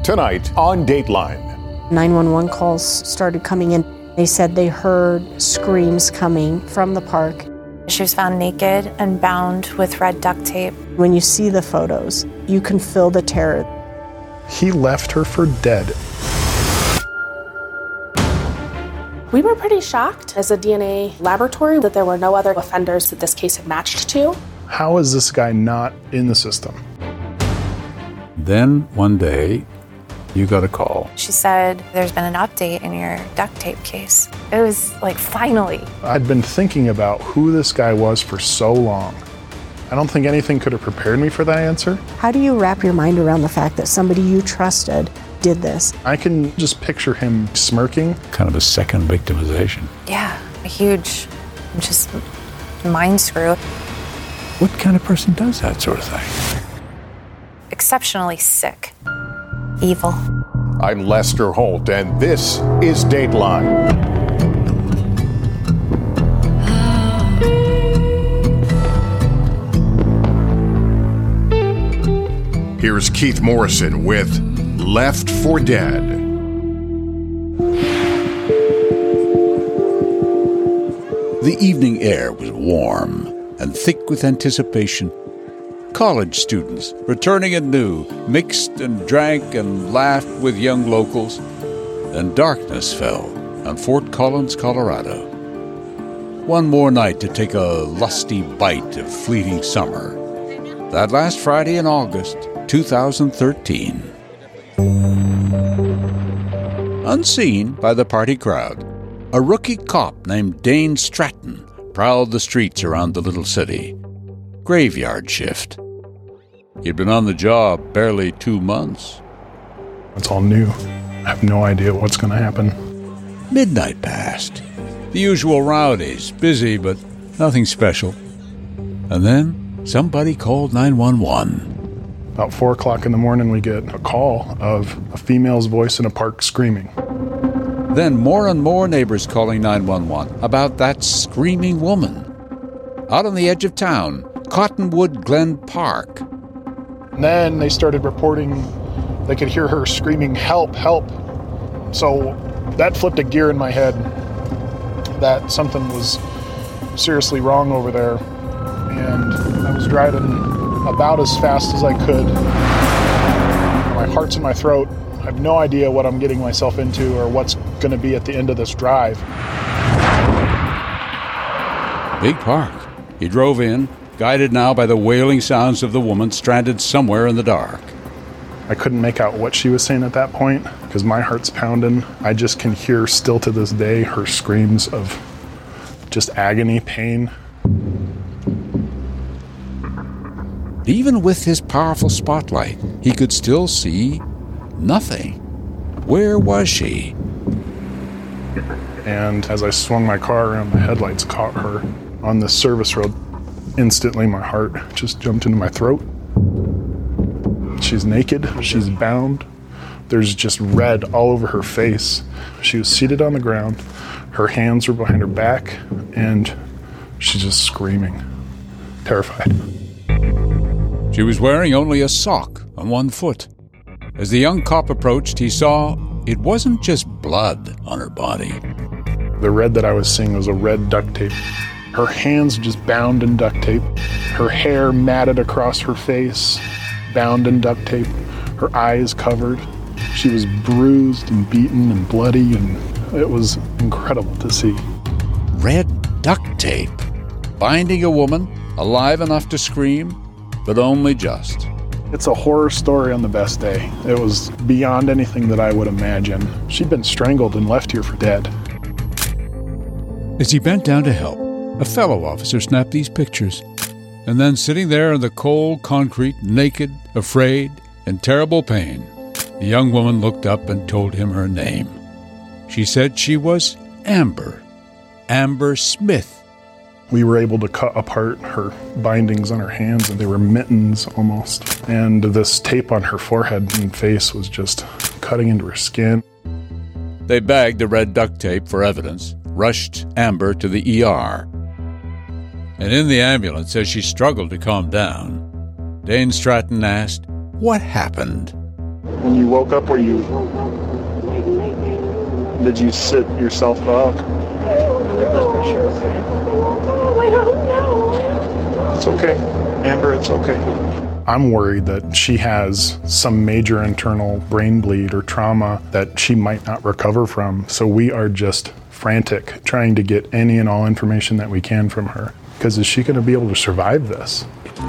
Tonight on Dateline. 911 calls started coming in. They said they heard screams coming from the park. She was found naked and bound with red duct tape. When you see the photos, you can feel the terror. He left her for dead. We were pretty shocked as a DNA laboratory that there were no other offenders that this case had matched to. How is this guy not in the system? Then one day, you got a call. She said, there's been an update in your duct tape case. It was like, finally. I'd been thinking about who this guy was for so long. I don't think anything could have prepared me for that answer. How do you wrap your mind around the fact that somebody you trusted did this? I can just picture him smirking. Kind of a second victimization. Yeah, a huge, just mind screw. What kind of person does that sort of thing? Exceptionally sick. Evil. I'm Lester Holt, and this is Dateline. Here's Keith Morrison with Left for Dead. The evening air was warm and thick with anticipation. College students, returning anew, mixed and drank and laughed with young locals. And darkness fell on Fort Collins, Colorado. One more night to take a lusty bite of fleeting summer. That last Friday in August 2013. Unseen by the party crowd, a rookie cop named Dane Stratton prowled the streets around the little city. Graveyard shift. He'd been on the job barely 2 months. It's all new. I have no idea what's going to happen. Midnight passed. The usual rowdies, busy but nothing special. And then somebody called 911. About 4 o'clock in the morning, we get a call of a female's voice in a park screaming. Then more and more neighbors calling 911 about that screaming woman. Out on the edge of town, Cottonwood Glen Park. And then they started reporting they could hear her screaming, "Help, help." So that flipped a gear in my head that something was seriously wrong over there. And I was driving about as fast as I could. My heart's in my throat. I have no idea what I'm getting myself into or what's going to be at the end of this drive. Big park. He drove in, guided now by the wailing sounds of the woman stranded somewhere in the dark. I couldn't make out what she was saying at that point because my heart's pounding. I just can hear still to this day her screams of just agony, pain. Even with his powerful spotlight, he could still see nothing. Where was she? And as I swung my car around, the headlights caught her on this service road. Instantly, my heart just jumped into my throat. She's naked. She's bound. There's just red all over her face. She was seated on the ground. Her hands were behind her back, and she's just screaming, terrified. She was wearing only a sock on one foot. As the young cop approached, he saw it wasn't just blood on her body. The red that I was seeing was a red duct tape. Her hands just bound in duct tape. Her hair matted across her face, bound in duct tape. Her eyes covered. She was bruised and beaten and bloody, and it was incredible to see. Red duct tape, binding a woman, alive enough to scream, but only just. It's a horror story on the best day. It was beyond anything that I would imagine. She'd been strangled and left here for dead. As he bent down to help, a fellow officer snapped these pictures. And then sitting there in the cold concrete, naked, afraid, in terrible pain, the young woman looked up and told him her name. She said she was Amber. Amber Smith. We were able to cut apart her bindings on her hands, and they were mittens almost. And this tape on her forehead and face was just cutting into her skin. They bagged the red duct tape for evidence, rushed Amber to the ER. And in the ambulance, as she struggled to calm down, Dane Stratton asked, "What happened?" When you woke up, did you sit yourself up? I don't know. It's okay. Amber, it's okay. I'm worried that she has some major internal brain bleed or trauma that she might not recover from. So we are just frantic trying to get any and all information that we can from her. Because is she going to be able to survive this?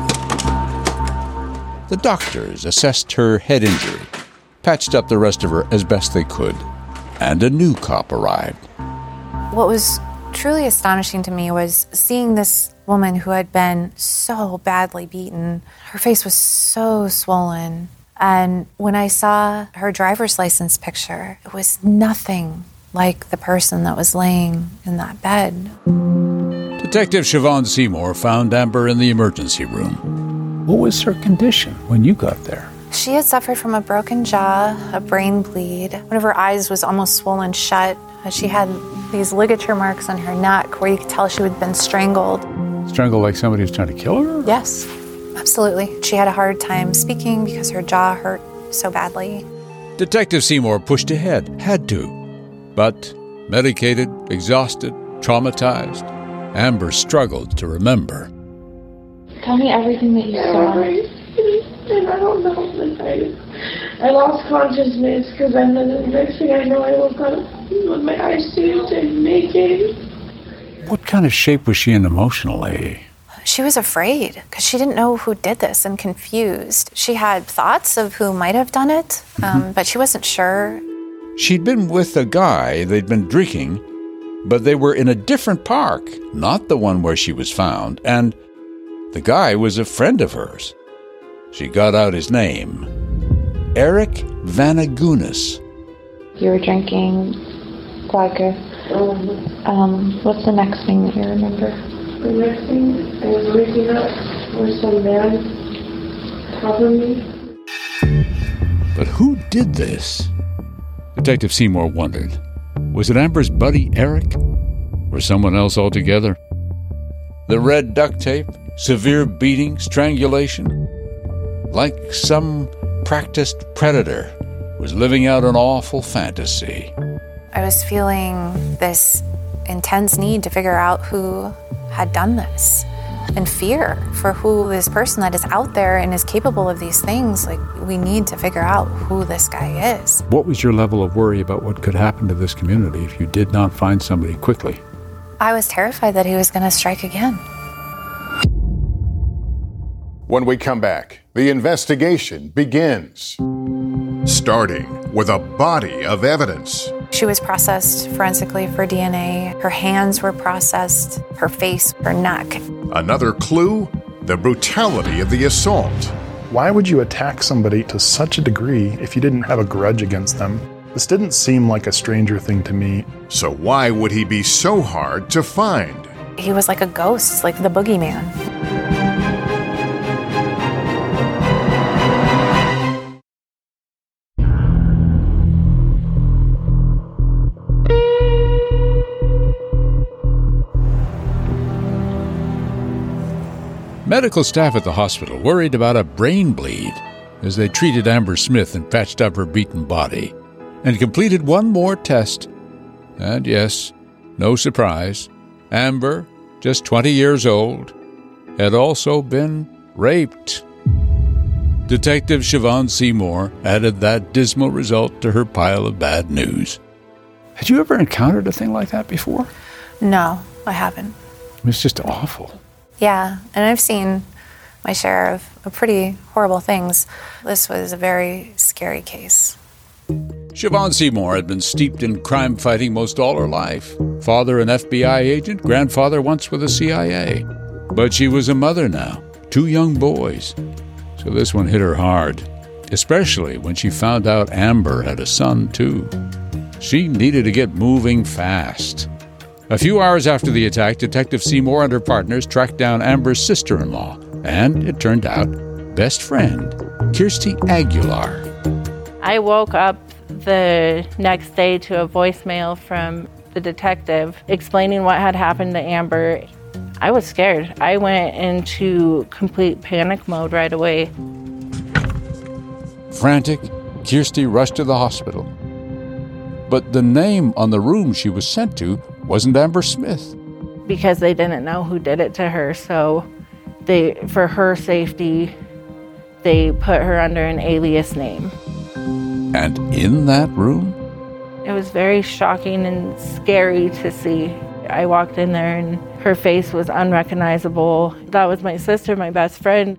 The doctors assessed her head injury, patched up the rest of her as best they could, and a new cop arrived. What was truly astonishing to me was seeing this woman who had been so badly beaten. Her face was so swollen. And when I saw her driver's license picture, it was nothing like the person that was laying in that bed. Detective Siobhan Seymour found Amber in the emergency room. What was her condition when you got there? She had suffered from a broken jaw, a brain bleed. One of her eyes was almost swollen shut. She had these ligature marks on her neck where you could tell she had been strangled. Strangled like somebody was trying to kill her? Yes, absolutely. She had a hard time speaking because her jaw hurt so badly. Detective Seymour pushed ahead, had to. But medicated, exhausted, traumatized, Amber struggled to remember. Tell me everything that you saw. And I don't know. I lost consciousness because then the next thing I know, I woke up with my eyes sealed and naked. What kind of shape was she in emotionally? She was afraid because she didn't know who did this and confused. She had thoughts of who might have done it, but she wasn't sure. She'd been with a guy they'd been drinking, but they were in a different park, not the one where she was found, and the guy was a friend of hers. She got out his name, Eric Vanagunas. You were drinking vodka. What's the next thing that you remember? The next thing, I was waking up with some man top of me. But who did this? Detective Seymour wondered. Was it Amber's buddy Eric? Or someone else altogether? The red duct tape, severe beating, strangulation. Like some practiced predator was living out an awful fantasy. I was feeling this intense need to figure out who had done this and fear for who this person that is out there and is capable of these things. Like, we need to figure out who this guy is. What was your level of worry about what could happen to this community if you did not find somebody quickly? I was terrified that he was going to strike again. When we come back, the investigation begins. Starting with a body of evidence. She was processed forensically for DNA. Her hands were processed, her face, her neck. Another clue, the brutality of the assault. Why would you attack somebody to such a degree if you didn't have a grudge against them? This didn't seem like a stranger thing to me. So why would he be so hard to find? He was like a ghost, like the boogeyman. Medical staff at the hospital worried about a brain bleed as they treated Amber Smith and patched up her beaten body, and completed one more test. And yes, no surprise, Amber, just 20 years old, had also been raped. Detective Siobhan Seymour added that dismal result to her pile of bad news. Had you ever encountered a thing like that before? No, I haven't. It was just awful. Yeah, and I've seen my share of pretty horrible things. This was a very scary case. Siobhan Seymour had been steeped in crime fighting most all her life. Father an FBI agent, grandfather once with the CIA. But she was a mother now, 2 young boys. So this one hit her hard, especially when she found out Amber had a son too. She needed to get moving fast. A few hours after the attack, Detective Seymour and her partners tracked down Amber's sister-in-law, and it turned out, best friend, Kirsty Aguilar. I woke up the next day to a voicemail from the detective explaining what had happened to Amber. I was scared. I went into complete panic mode right away. Frantic, Kirsty rushed to the hospital. But the name on the room she was sent to wasn't Amber Smith. Because they didn't know who did it to her, so for her safety, they put her under an alias name. And in that room? It was very shocking and scary to see. I walked in there and her face was unrecognizable. That was my sister, my best friend.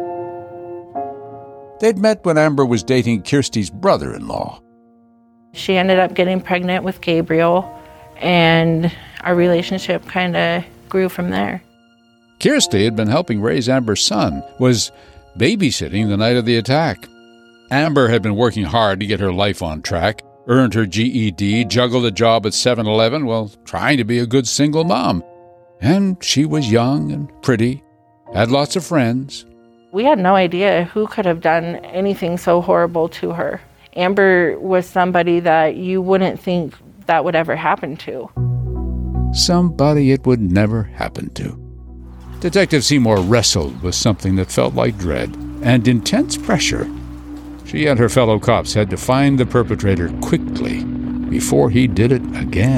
They'd met when Amber was dating Kirsty's brother-in-law. She ended up getting pregnant with Gabriel, and our relationship kind of grew from there. Kirsty had been helping raise Amber's son, was babysitting the night of the attack. Amber had been working hard to get her life on track, earned her GED, juggled a job at 7-Eleven while trying to be a good single mom. And she was young and pretty, had lots of friends. We had no idea who could have done anything so horrible to her. Amber was somebody that you wouldn't think that would ever happen to. Somebody it would never happen to. Detective Seymour wrestled with something that felt like dread and intense pressure. She and her fellow cops had to find the perpetrator quickly before he did it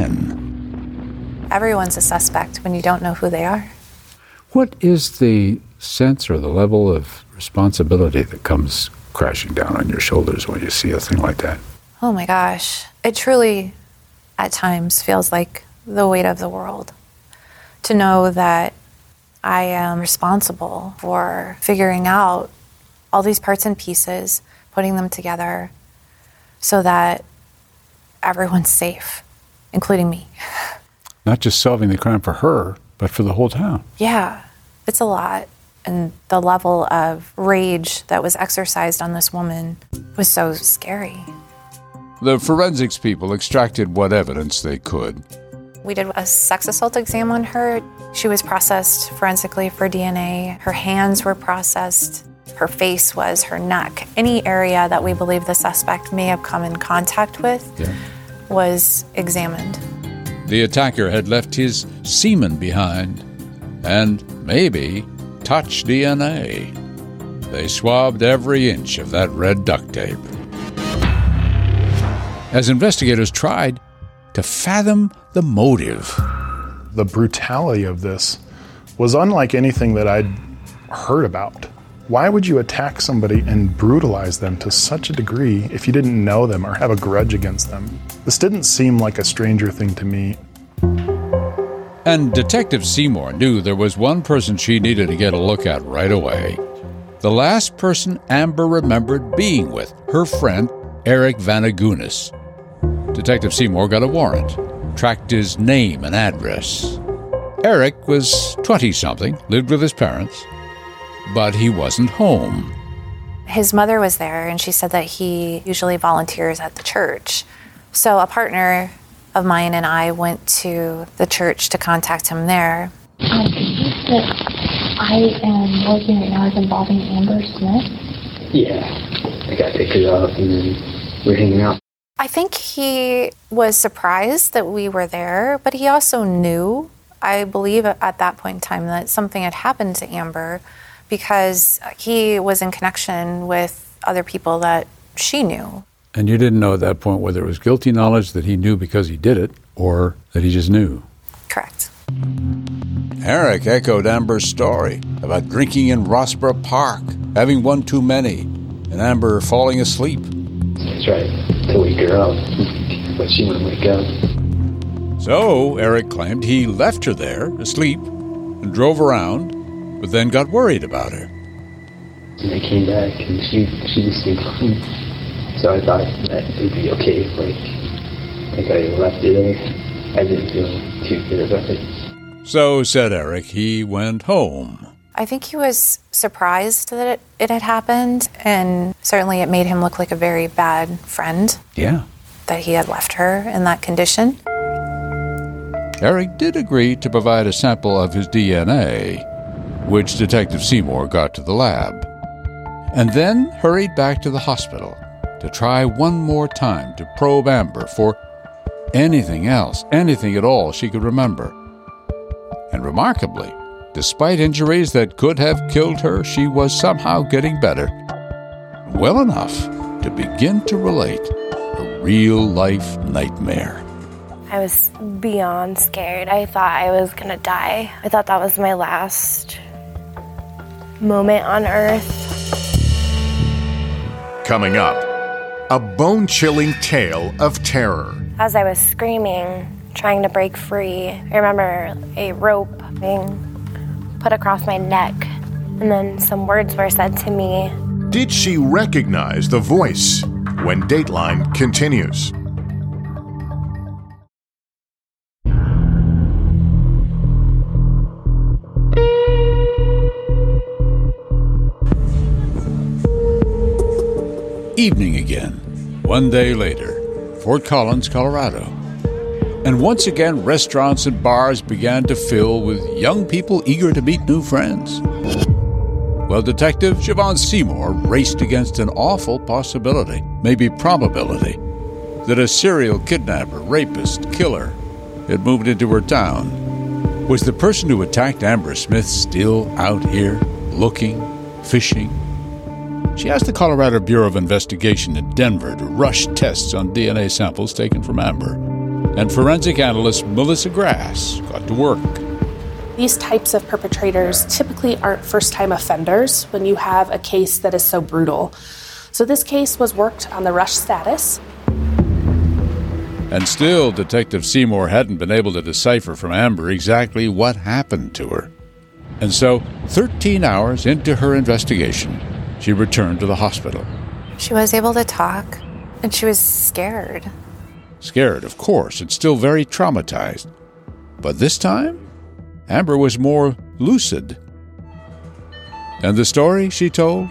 again. Everyone's a suspect when you don't know who they are. What is the sense or the level of responsibility that comes crashing down on your shoulders when you see a thing like that? Oh my gosh. It truly, at times, feels like the weight of the world. To know that I am responsible for figuring out all these parts and pieces, putting them together so that everyone's safe, including me. Not just solving the crime for her, but for the whole town. Yeah, it's a lot. And the level of rage that was exercised on this woman was so scary. The forensics people extracted what evidence they could. We did a sex assault exam on her. She was processed forensically for DNA. Her hands were processed. Her face was, her neck. Any area that we believe the suspect may have come in contact with was examined. The attacker had left his semen behind, and maybe touch DNA. They swabbed every inch of that red duct tape. As investigators tried to fathom the motive. The brutality of this was unlike anything that I'd heard about. Why would you attack somebody and brutalize them to such a degree if you didn't know them or have a grudge against them? This didn't seem like a stranger thing to me. And Detective Seymour knew there was one person she needed to get a look at right away. The last person Amber remembered being with, her friend, Eric Vanagunis. Detective Seymour got a warrant, tracked his name and address. Eric was 20-something, lived with his parents, but he wasn't home. His mother was there, and she said that he usually volunteers at the church. So a partner of mine and I went to the church to contact him there. The case that I am working right now is involving Amber Smith. Yeah, I got picked her up and then we're hanging out. I think he was surprised that we were there, but he also knew, I believe at that point in time, that something had happened to Amber because he was in connection with other people that she knew. And you didn't know at that point whether it was guilty knowledge that he knew because he did it or that he just knew. Correct. Eric echoed Amber's story about drinking in Rossborough Park, having one too many, and Amber falling asleep. That's right, to wake her up, but she wouldn't wake up. So, Eric claimed he left her there, asleep, and drove around, but then got worried about her. And I came back and she just seemed fine. So I thought that it would be okay if I left her there. I didn't feel too good about it. So, said Eric, he went home. I think he was surprised that it had happened, and certainly it made him look like a very bad friend. Yeah. That he had left her in that condition. Eric did agree to provide a sample of his DNA, which Detective Seymour got to the lab, and then hurried back to the hospital to try one more time to probe Amber for anything else, anything at all she could remember. And remarkably, despite injuries that could have killed her, she was somehow getting better. Well enough to begin to relate a real-life nightmare. I was beyond scared. I thought I was going to die. I thought that was my last moment on Earth. Coming up, a bone-chilling tale of terror. As I was screaming, trying to break free, I remember a rope being put across my neck, and then some words were said to me. Did she recognize the voice? When Dateline continues. Evening again, one day later, Fort Collins, Colorado. And once again, restaurants and bars began to fill with young people eager to meet new friends. Well, Detective Siobhan Seymour raced against an awful possibility, maybe probability, that a serial kidnapper, rapist, killer had moved into her town. Was the person who attacked Amber Smith still out here, looking, fishing? She asked the Colorado Bureau of Investigation in Denver to rush tests on DNA samples taken from Amber. And forensic analyst Melissa Grass got to work. These types of perpetrators typically aren't first-time offenders when you have a case that is so brutal. So this case was worked on the rush status. And still, Detective Seymour hadn't been able to decipher from Amber exactly what happened to her. And so, 13 hours into her investigation, she returned to the hospital. She was able to talk, and she was scared. Scared, of course, and still very traumatized. But this time, Amber was more lucid. And the story she told?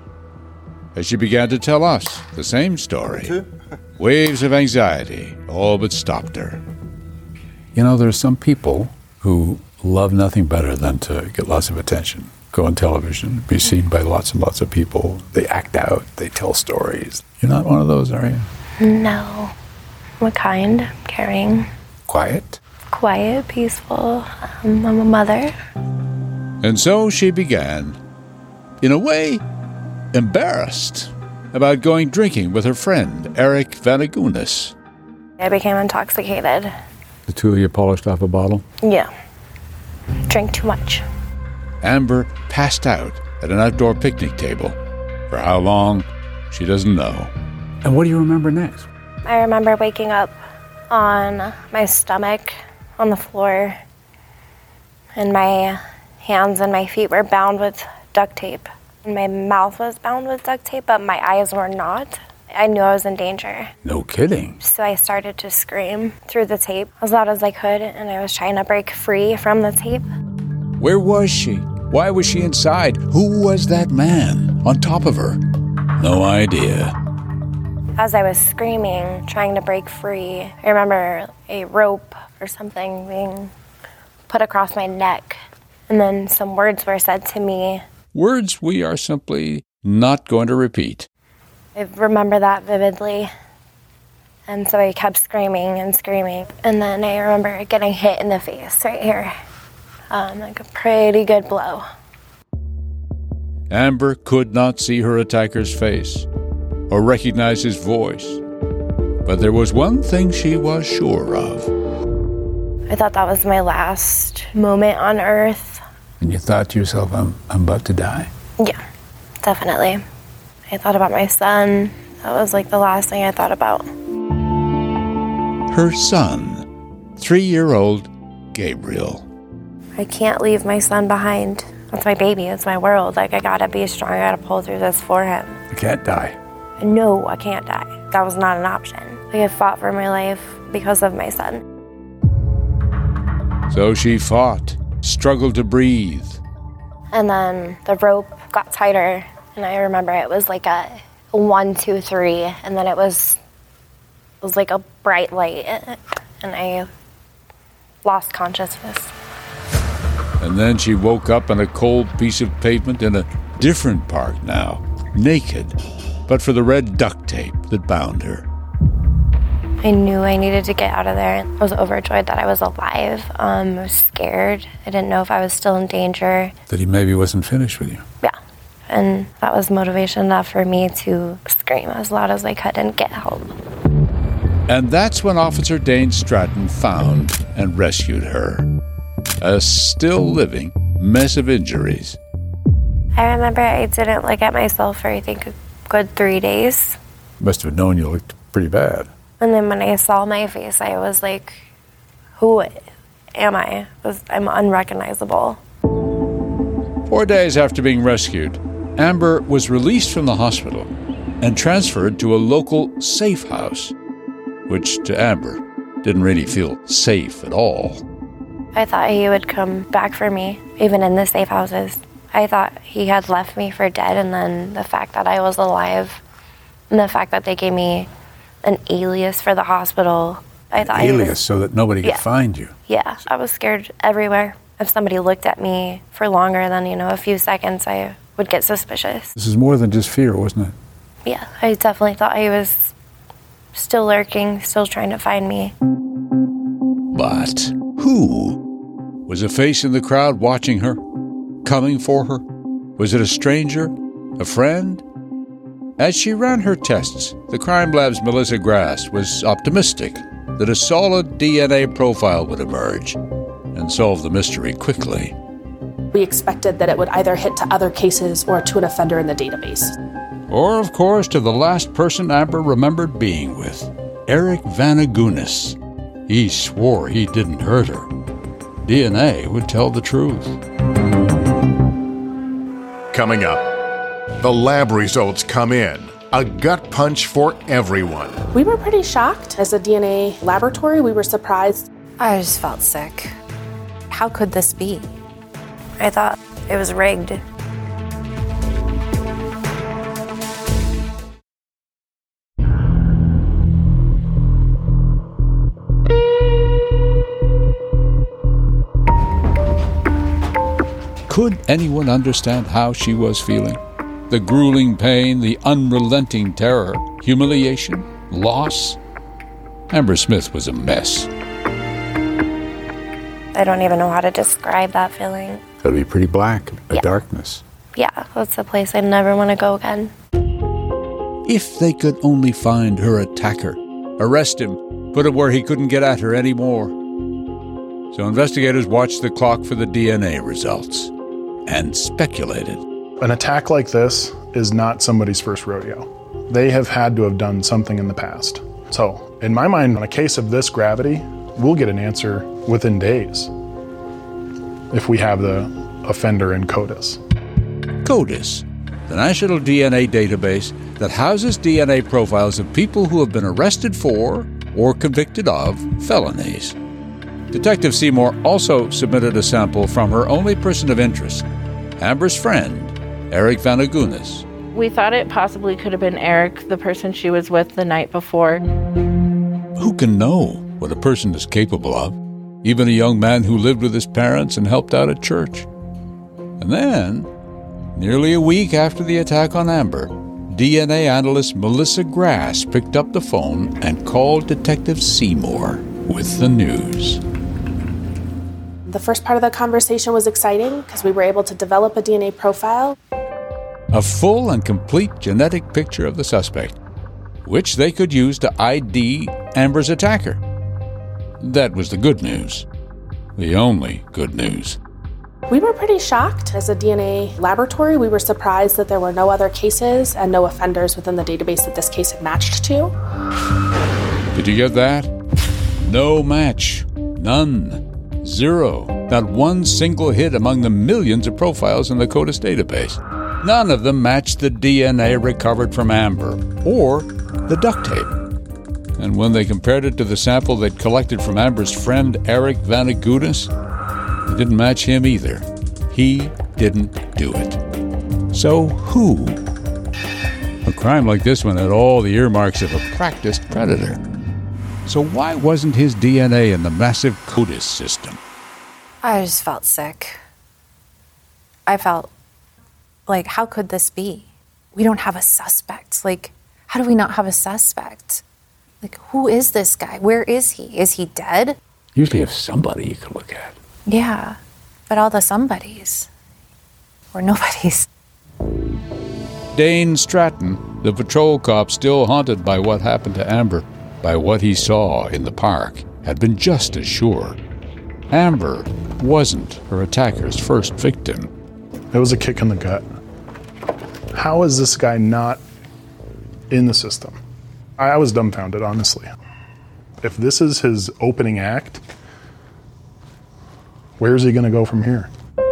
As she began to tell us the same story, waves of anxiety all but stopped her. You know, there's some people who love nothing better than to get lots of attention, go on television, be seen by lots and lots of people. They act out, they tell stories. You're not one of those, are you? No. I'm kind, caring. Quiet? Quiet, peaceful. I'm a mother. And so she began, in a way, embarrassed about going drinking with her friend, Eric Vanagunas. I became intoxicated. The two of you polished off a bottle? Yeah. Drank too much. Amber passed out at an outdoor picnic table. For how long, she doesn't know. And what do you remember next? I remember waking up on my stomach on the floor, and my hands and my feet were bound with duct tape. And my mouth was bound with duct tape, but my eyes were not. I knew I was in danger. No kidding. So I started to scream through the tape as loud as I could, and I was trying to break free from the tape. Where was she? Why was she inside? Who was that man on top of her? No idea. As I was screaming, trying to break free, I remember a rope or something being put across my neck, and then some words were said to me. Words we are simply not going to repeat. I remember that vividly. And so I kept screaming and screaming. And then I remember getting hit in the face right here. Like a pretty good blow. Amber could not see her attacker's face or recognize his voice. But there was one thing she was sure of. I thought that was my last moment on Earth. And you thought to yourself, I'm about to die? Yeah, definitely. I thought about my son. That was like the last thing I thought about. Her son, 3-year-old Gabriel. I can't leave my son behind. That's my baby. It's my world. Like, I gotta be strong. I gotta pull through this for him. You can't die. No, I can't die. That was not an option. Like, I fought for my life because of my son. So she fought, struggled to breathe. And then the rope got tighter, and I remember it was like a 1, 2, 3, and then it was like a bright light, and I lost consciousness. And then she woke up on a cold piece of pavement in a different park now, naked, but for the red duct tape that bound her. I knew I needed to get out of there. I was overjoyed that I was alive. I was scared. I didn't know if I was still in danger. That he maybe wasn't finished with you. Yeah, And that was motivation enough for me to scream as loud as I could and get help. And that's when Officer Dane Stratton found and rescued her. A still living mess of injuries. I remember I didn't look at myself for, I think, a good 3 days. Must have known you looked pretty bad. And then when I saw my face, I was like, who am I? I'm unrecognizable. 4 days after being rescued, Amber was released from the hospital and transferred to a local safe house, which to Amber didn't really feel safe at all. I thought he would come back for me, even in the safe houses. I thought he had left me for dead, and then the fact that I was alive, and the fact that they gave me an alias for the hospital. I thought alias so that nobody could find you. Yeah, I was scared everywhere. If somebody looked at me for longer than, a few seconds, I would get suspicious. This is more than just fear, wasn't it? Yeah, I definitely thought he was still lurking, still trying to find me. But who was a face in the crowd watching her, coming for her? Was it a stranger? A friend? As she ran her tests, the crime lab's Melissa Grass was optimistic that a solid DNA profile would emerge and solve the mystery quickly. We expected that it would either hit to other cases or to an offender in the database. Or, of course, to the last person Amber remembered being with, Eric Vanagunis. He swore he didn't hurt her. DNA would tell the truth. Coming up, the lab results come in. A gut punch for everyone. We were pretty shocked. As a DNA laboratory, we were surprised. I just felt sick. How could this be? I thought it was rigged. Could anyone understand how she was feeling? The grueling pain, the unrelenting terror, humiliation, loss. Amber Smith was a mess. I don't even know how to describe that feeling. It'll be pretty black, a darkness. Yeah, that's a place I never want to go again. If they could only find her attacker, arrest him, put him where he couldn't get at her anymore. So investigators watched the clock for the DNA results and speculated. An attack like this is not somebody's first rodeo. They have had to have done something in the past. So, in my mind, on a case of this gravity, we'll get an answer within days if we have the offender in CODIS. CODIS, the National DNA Database that houses DNA profiles of people who have been arrested for or convicted of felonies. Detective Seymour also submitted a sample from her only person of interest, Amber's friend, Eric Vanagunis. We thought it possibly could have been Eric, the person she was with the night before. Who can know what a person is capable of? Even a young man who lived with his parents and helped out at church. And then, nearly a week after the attack on Amber, DNA analyst Melissa Grass picked up the phone and called Detective Seymour with the news. The first part of the conversation was exciting because we were able to develop a DNA profile. A full and complete genetic picture of the suspect, which they could use to ID Amber's attacker. That was the good news. The only good news. We were pretty shocked. As a DNA laboratory, we were surprised that there were no other cases and no offenders within the database that this case had matched to. Did you get that? No match. None. Zero. Not one single hit among the millions of profiles in the CODIS database. None of them matched the DNA recovered from Amber or the duct tape. And when they compared it to the sample they'd collected from Amber's friend Eric Vanagunis, it didn't match him either. He didn't do it. So who? A crime like this one had all the earmarks of a practiced predator. So why wasn't his DNA in the massive CODIS system? I just felt sick. I felt like, how could this be? We don't have a suspect. Like, how do we not have a suspect? Like, who is this guy? Where is he? Is he dead? Usually you have somebody you can look at. Yeah, but all the somebodies were nobodies. Dane Stratton, the patrol cop still haunted by what happened to Amber, by what he saw in the park, had been just as sure. Amber wasn't her attacker's first victim. It was a kick in the gut. How is this guy not in the system? I was dumbfounded, honestly. If this is his opening act, where's he going to go from here?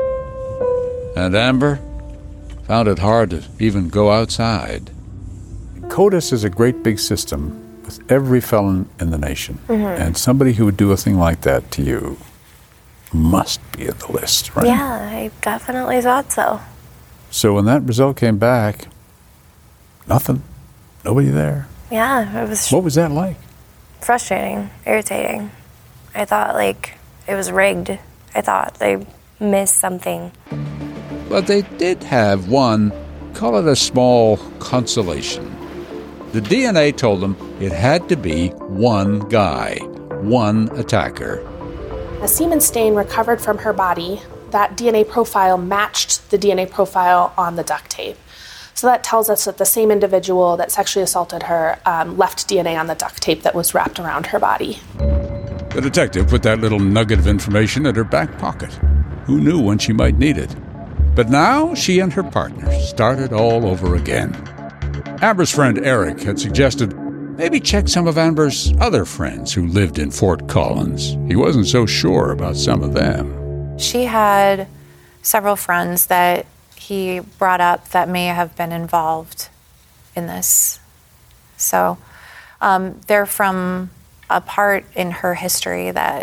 And Amber found it hard to even go outside. CODIS is a great big system with every felon in the nation. And somebody who would do a thing like that to you must be in the list, right? Yeah, I definitely thought so. So when that result came back, nothing. Nobody there. Yeah, it was What was that like? frustrating, irritating. I thought, like, it was rigged. I thought they missed something. But they did have one, call it a small consolation. The DNA told them it had to be one guy, one attacker. A semen stain recovered from her body. That DNA profile matched the DNA profile on the duct tape. So that tells us that the same individual that sexually assaulted her left DNA on the duct tape that was wrapped around her body. The detective put that little nugget of information in her back pocket. Who knew when she might need it? But now she and her partner started all over again. Amber's friend Eric had suggested maybe check some of Amber's other friends who lived in Fort Collins. He wasn't so sure about some of them. She had several friends that he brought up that may have been involved in this. So they're from a part in her history that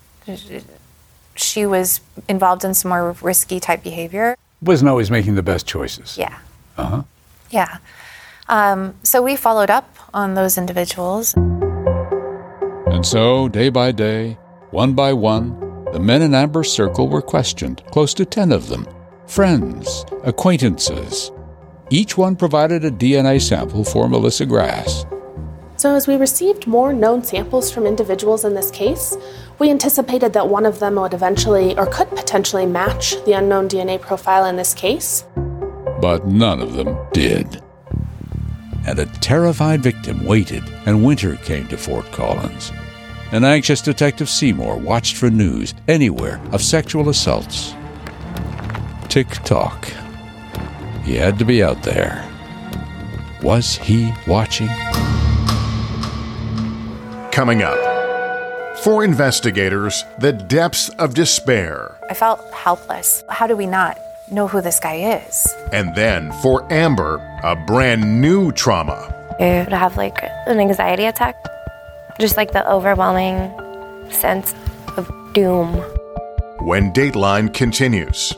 she was involved in some more risky type behavior. Wasn't always making the best choices. Yeah. Uh-huh. Yeah. So we followed up on those individuals. And so, day by day, one by one, the men in Amber's circle were questioned, close to 10 of them. Friends, acquaintances. Each one provided a DNA sample for Melissa Grass. So as we received more known samples from individuals in this case, we anticipated that one of them would eventually or could potentially match the unknown DNA profile in this case. But none of them did. And a terrified victim waited, and winter came to Fort Collins. An anxious Detective Seymour watched for news anywhere of sexual assaults. Tick-tock. He had to be out there. Was he watching? Coming up, for investigators, the depths of despair. I felt helpless. How do we not know who this guy is? And then, for Amber, a brand new trauma. I would have like an anxiety attack. Just like the overwhelming sense of doom. When Dateline continues.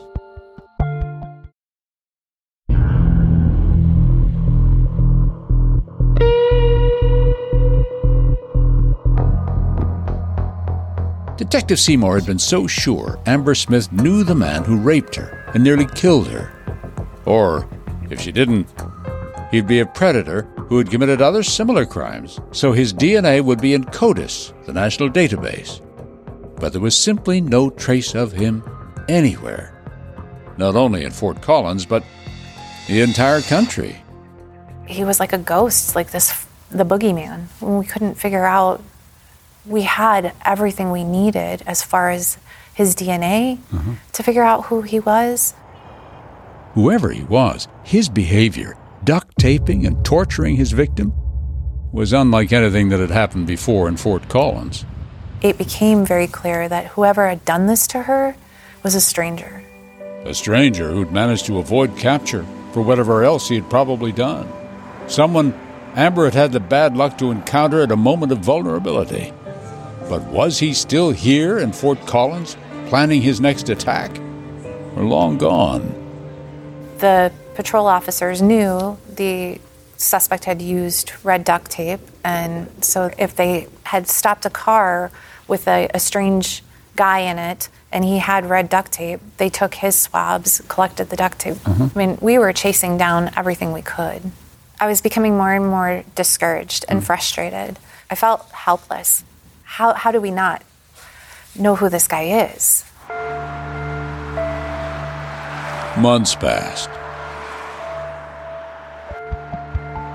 Detective Seymour had been so sure Amber Smith knew the man who raped her and nearly killed her. Or, if she didn't, he'd be a predator who had committed other similar crimes, so his DNA would be in CODIS, the national database. But there was simply no trace of him anywhere. Not only in Fort Collins, but the entire country. He was like a ghost, like the boogeyman. We couldn't figure out. We had everything we needed as far as his DNA to figure out who he was. Whoever he was, his behavior, duct taping and torturing his victim, was unlike anything that had happened before in Fort Collins. It became very clear that whoever had done this to her was a stranger. A stranger who'd managed to avoid capture for whatever else he had probably done. Someone Amber had had the bad luck to encounter at a moment of vulnerability. But was he still here in Fort Collins, planning his next attack? Or long gone? The patrol officers knew the suspect had used red duct tape, and so if they had stopped a car with a strange guy in it and he had red duct tape, they took his swabs, collected the duct tape. I mean, we were chasing down everything we could. I was becoming more and more discouraged and frustrated. I felt helpless. How do we not know who this guy is? Months passed.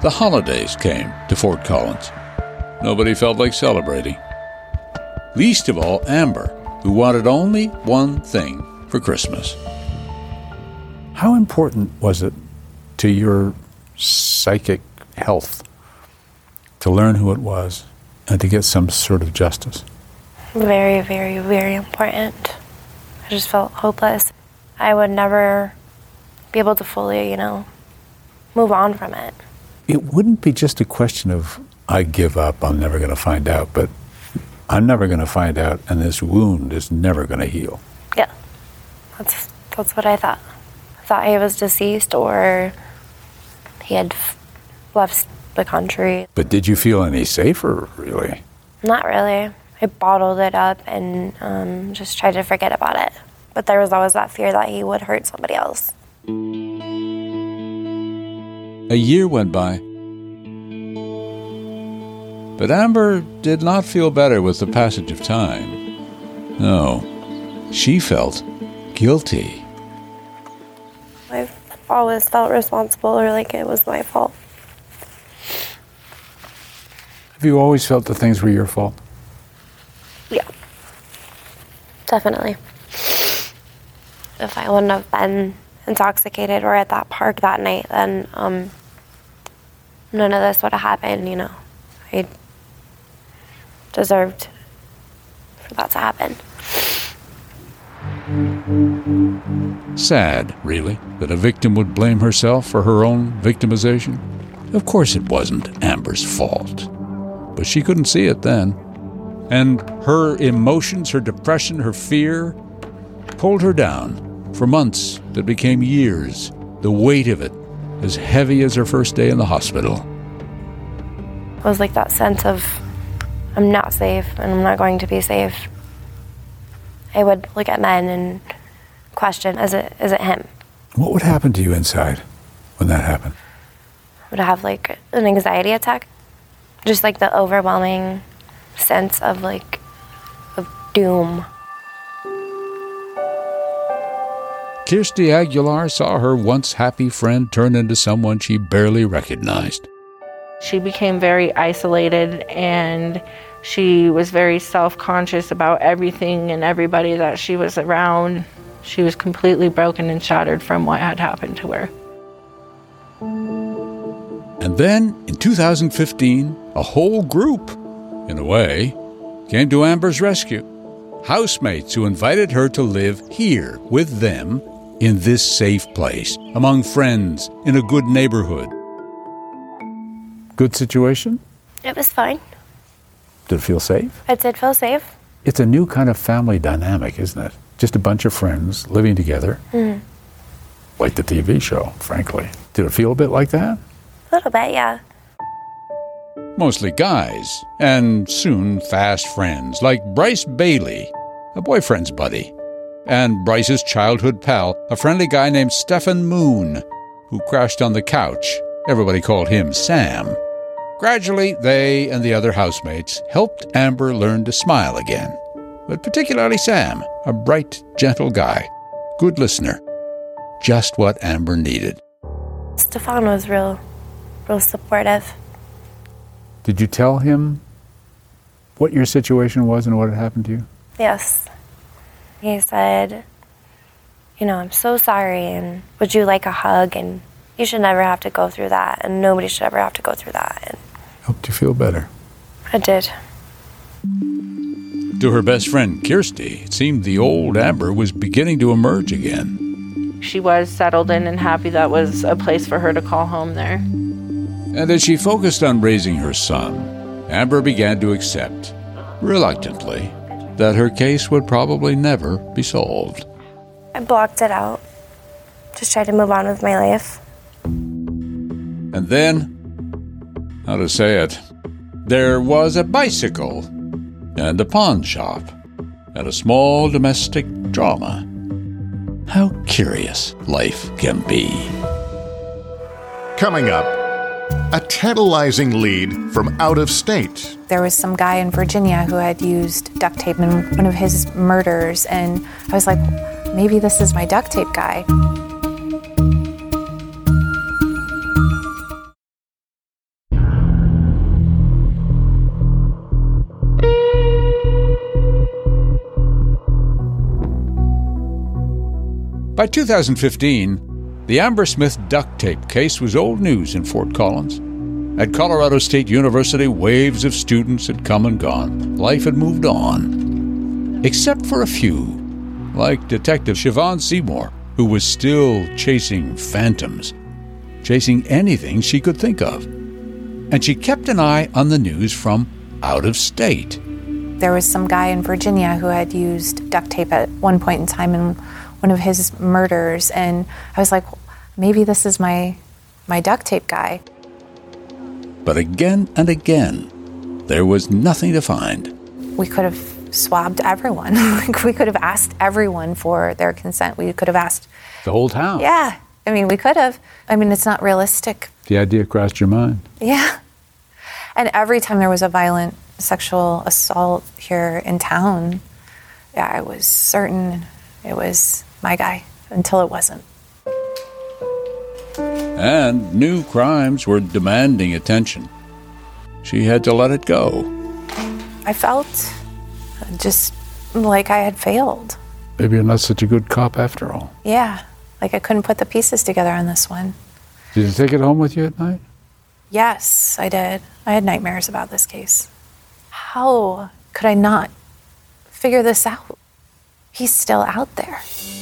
The holidays came to Fort Collins. Nobody felt like celebrating. Least of all Amber, who wanted only one thing for Christmas. How important was it to your psychic health to learn who it was and to get some sort of justice? Very, very, very important. I just felt hopeless. I would never be able to fully, move on from it. It wouldn't be just a question of, I give up, I'm never going to find out, but I'm never going to find out, and this wound is never going to heal. Yeah, that's what I thought. I thought he was deceased or he had left the country. But did you feel any safer, really? Not really. I bottled it up and just tried to forget about it. But there was always that fear that he would hurt somebody else. A year went by. But Amber did not feel better with the passage of time. No, she felt guilty. I've always felt responsible or like it was my fault. Have you always felt that things were your fault? Yeah, definitely. If I wouldn't have been intoxicated or at that park that night, then none of this would have happened, I deserved for that to happen. Sad, really, that a victim would blame herself for her own victimization. Of course it wasn't Amber's fault, but she couldn't see it then. And her emotions, her depression, her fear pulled her down for months that became years, the weight of it as heavy as her first day in the hospital. It was like that sense of, I'm not safe and I'm not going to be safe. I would look at men and question, is it him? What would happen to you inside when that happened? I would have like an anxiety attack. Just like the overwhelming sense of doom. Kirsty Aguilar saw her once happy friend turn into someone she barely recognized. She became very isolated and she was very self-conscious about everything and everybody that she was around. She was completely broken and shattered from what had happened to her. And then, in 2015, a whole group, in a way, came to Amber's rescue. Housemates who invited her to live here with them in this safe place, among friends, in a good neighborhood. Good situation? It was fine. Did it feel safe? It did feel safe. It's a new kind of family dynamic, isn't it? Just a bunch of friends living together. Mm. Like the TV show, frankly. Did it feel a bit like that? A little bit, yeah. Mostly guys, and soon fast friends, like Bryce Bailey, a boyfriend's buddy, and Bryce's childhood pal, a friendly guy named Stephen Moon, who crashed on the couch. Everybody called him Sam. Gradually, they and the other housemates helped Amber learn to smile again, but particularly Sam, a bright, gentle guy, good listener, just what Amber needed. Stefan was real supportive. Did you tell him what your situation was and what had happened to you? Yes. He said, I'm so sorry, and would you like a hug? And you should never have to go through that, and nobody should ever have to go through that. And helped you feel better. I did. To her best friend, Kirsty, it seemed the old Amber was beginning to emerge again. She was settled in and happy that was a place for her to call home there. And as she focused on raising her son, Amber began to accept, reluctantly, that her case would probably never be solved. I blocked it out. Just tried to move on with my life. And then, how to say it, there was a bicycle, and a pawn shop, and a small domestic drama. How curious life can be. Coming up, a tantalizing lead from out of state. There was some guy in Virginia who had used duct tape in one of his murders, and I was like, maybe this is my duct tape guy. By 2015, the Amber Smith duct tape case was old news in Fort Collins. At Colorado State University, waves of students had come and gone. Life had moved on. Except for a few, like Detective Siobhan Seymour, who was still chasing phantoms, chasing anything she could think of. And she kept an eye on the news from out of state. There was some guy in Virginia who had used duct tape at one point in time in one of his murders, and I was like, maybe this is my duct tape guy. But again and again, there was nothing to find. We could have swabbed everyone. We could have asked everyone for their consent. We could have asked the whole town. Yeah. I mean, we could have. I mean, it's not realistic. The idea crossed your mind. Yeah. And every time there was a violent sexual assault here in town, yeah, I was certain it was my guy until it wasn't. And new crimes were demanding attention. She had to let it go. I felt just like I had failed. Maybe you're not such a good cop after all. Yeah, like I couldn't put the pieces together on this one. Did you take it home with you at night? Yes, I did. I had nightmares about this case. How could I not figure this out? He's still out there.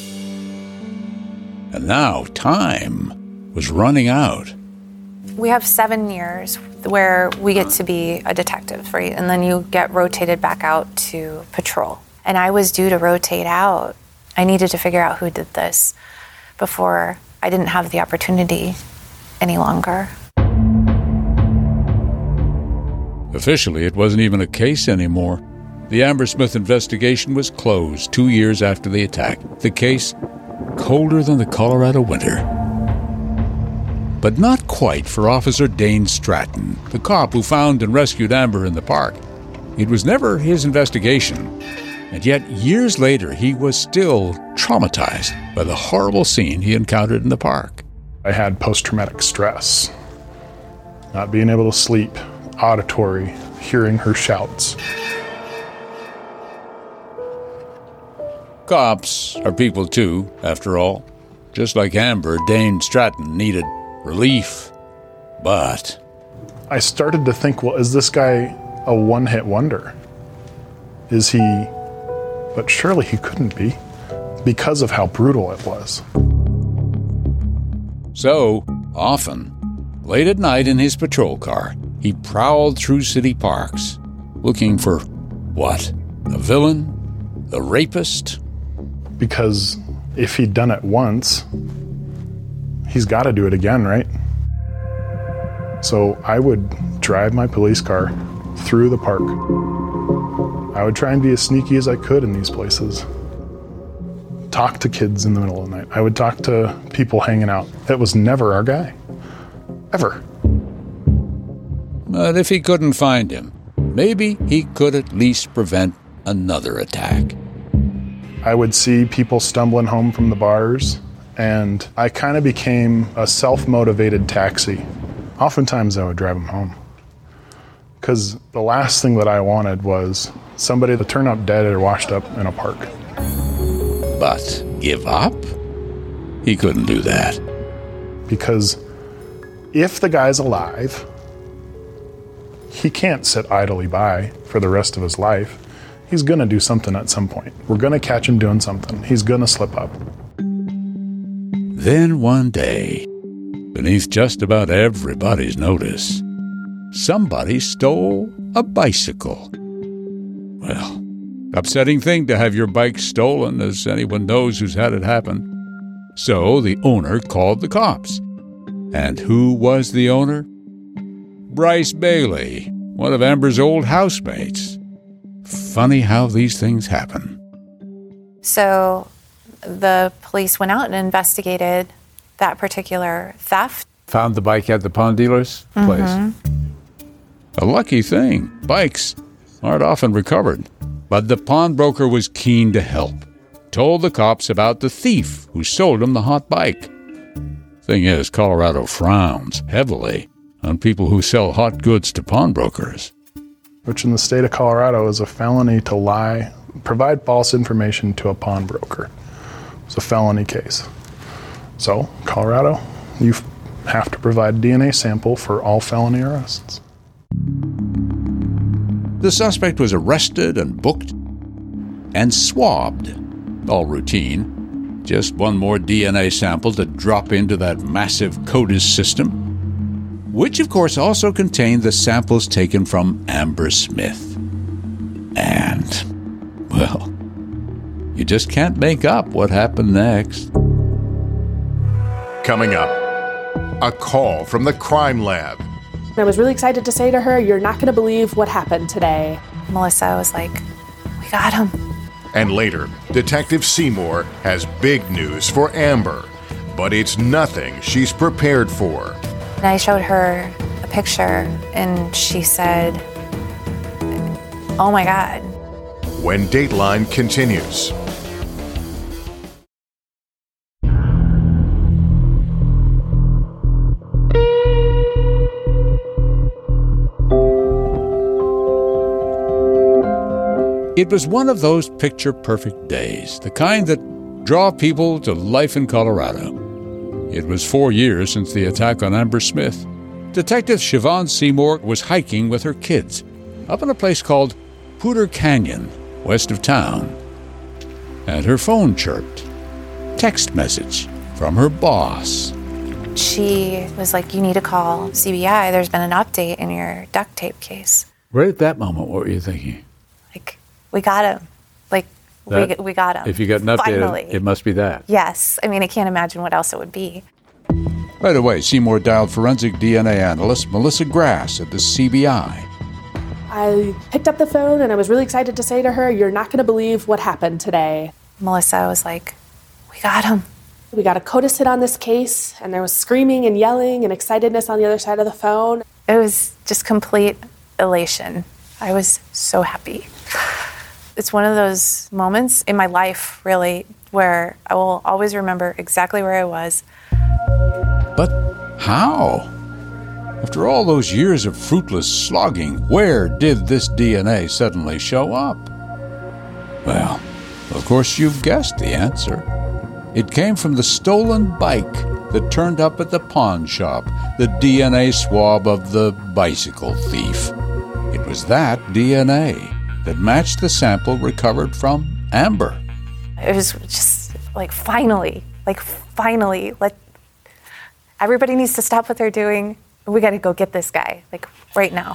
And now time was running out. We have 7 years where we get to be a detective, right? And then you get rotated back out to patrol. And I was due to rotate out. I needed to figure out who did this before I didn't have the opportunity any longer. Officially, it wasn't even a case anymore. The Amber Smith investigation was closed 2 years after the attack. The case colder than the Colorado winter. But not quite for Officer Dane Stratton, the cop who found and rescued Amber in the park. It was never his investigation, and yet years later he was still traumatized by the horrible scene he encountered in the park. I had post-traumatic stress, not being able to sleep, auditory, hearing her shouts. Cops are people too, after all. Just like Amber, Dane Stratton needed relief, but... I started to think, well, is this guy a one-hit wonder? Is he... But surely he couldn't be, because of how brutal it was. So, often, late at night in his patrol car, he prowled through city parks, looking for what? A villain? A rapist? Because if he'd done it once, he's got to do it again, right? So I would drive my police car through the park. I would try and be as sneaky as I could in these places. Talk to kids in the middle of the night. I would talk to people hanging out. It was never our guy. Ever. But if he couldn't find him, maybe he could at least prevent another attack. I would see people stumbling home from the bars, and I kind of became a self-motivated taxi. Oftentimes I would drive them home. Because the last thing that I wanted was somebody to turn up dead or washed up in a park. But give up? He couldn't do that. Because if the guy's alive, he can't sit idly by for the rest of his life. He's going to do something at some point. We're going to catch him doing something. He's going to slip up. Then one day, beneath just about everybody's notice, somebody stole a bicycle. Well, upsetting thing to have your bike stolen, as anyone knows who's had it happen. So the owner called the cops. And who was the owner? Bryce Bailey, one of Amber's old housemates. Funny how these things happen. So the police went out and investigated that particular theft. Found the bike at the pawn dealer's place. A lucky thing. Bikes aren't often recovered. But the pawnbroker was keen to help. Told the cops about the thief who sold him the hot bike. Thing is, Colorado frowns heavily on people who sell hot goods to pawnbrokers. Which in the state of Colorado is a felony to lie, provide false information to a pawnbroker. It's a felony case. So, Colorado, you have to provide a DNA sample for all felony arrests. The suspect was arrested and booked and swabbed. All routine. Just one more DNA sample to drop into that massive CODIS system, which of course also contained the samples taken from Amber Smith. And, well, you just can't make up what happened next. Coming up, a call from the crime lab. I was really excited to say to her, "You're not going to believe what happened today." Melissa was like, "We got him." And later, Detective Seymour has big news for Amber, but it's nothing she's prepared for. And I showed her a picture, and she said, "Oh my God." When Dateline continues. It was one of those picture-perfect days, the kind that draw people to life in Colorado. It was 4 years since the attack on Amber Smith. Detective Siobhan Seymour was hiking with her kids up in a place called Poudre Canyon, west of town. And her phone chirped. Text message from her boss. She was like, "You need to call CBI. There's been an update in your duct tape case." Right at that moment, what were you thinking? Like, we got him. Like, we got him. If you got an update, finally. it must be that. Yes. I mean, I can't imagine what else it would be. Right away, Seymour dialed forensic DNA analyst Melissa Grass at the CBI. I picked up the phone and I was really excited to say to her, "You're not going to believe what happened today." Melissa was like, "We got him." We got a CODIS hit on this case, and there was screaming and yelling and excitedness on the other side of the phone. It was just complete elation. I was so happy. It's one of those moments in my life, really, where I will always remember exactly where I was. But how? After all those years of fruitless slogging, where did this DNA suddenly show up? Well, of course you've guessed the answer. It came from the stolen bike that turned up at the pawn shop, the DNA swab of the bicycle thief. It was that DNA that matched the sample recovered from Amber. It was just finally, everybody needs to stop what they're doing. We got to go get this guy, right now.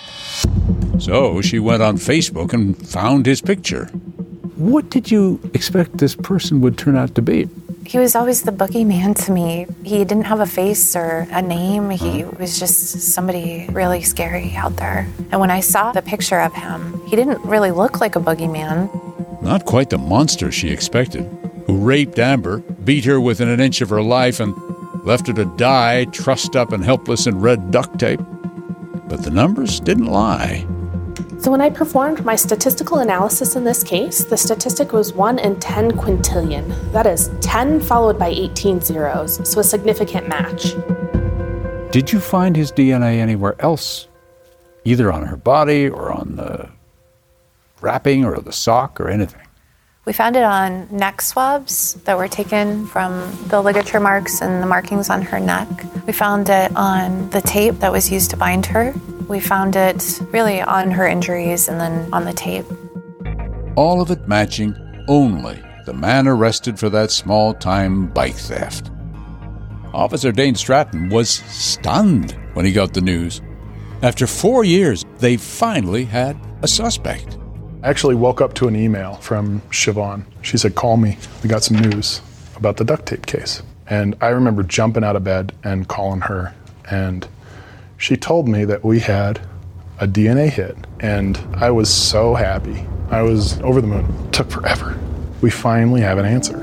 So she went on Facebook and found his picture. What did you expect this person would turn out to be? He was always the boogeyman to me. He didn't have a face or a name. He was just somebody really scary out there. And when I saw the picture of him, he didn't really look like a boogeyman. Not quite the monster she expected, who raped Amber, beat her within an inch of her life, and left her to die, trussed up and helpless in red duct tape. But the numbers didn't lie. So when I performed my statistical analysis in this case, the statistic was 1 in 10 quintillion. That is 10 followed by 18 zeros, so a significant match. Did you find his DNA anywhere else? Either on her body or on the wrapping or the sock or anything? We found it on neck swabs that were taken from the ligature marks and the markings on her neck. We found it on the tape that was used to bind her. We found it really on her injuries and then on the tape. All of it matching only the man arrested for that small-time bike theft. Officer Dane Stratton was stunned when he got the news. After 4 years, they finally had a suspect. I actually woke up to an email from Siobhan. She said, "Call me. We got some news about the duct tape case." And I remember jumping out of bed and calling her. And she told me that we had a DNA hit. And I was so happy. I was over the moon. It took forever. We finally have an answer.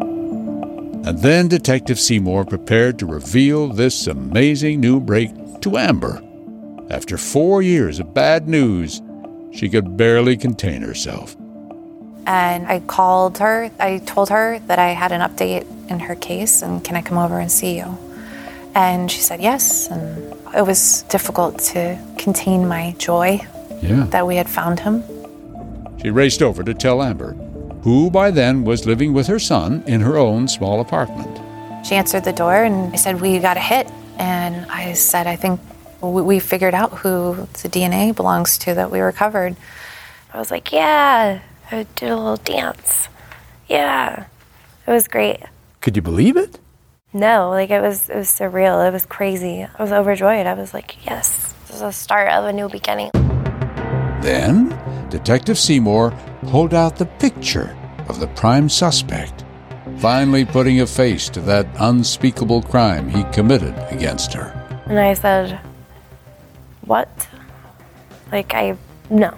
And then Detective Seymour prepared to reveal this amazing new break to Amber. After 4 years of bad news, she could barely contain herself. And I called her. I told her that I had an update in her case, and can I come over and see you? And she said yes, and it was difficult to contain my joy that we had found him. She raced over to tell Amber, who by then was living with her son in her own small apartment. She answered the door and I said, "We got a hit." And I said, "I think we figured out who the DNA belongs to that we recovered." I was like, yeah. I did a little dance. Yeah. It was great. Could you believe it? No, like it was surreal. It was crazy. I was overjoyed. I was like, yes, this is the start of a new beginning. Then, Detective Seymour pulled out the picture of the prime suspect, finally putting a face to that unspeakable crime he committed against her. And I said, what? Like, no.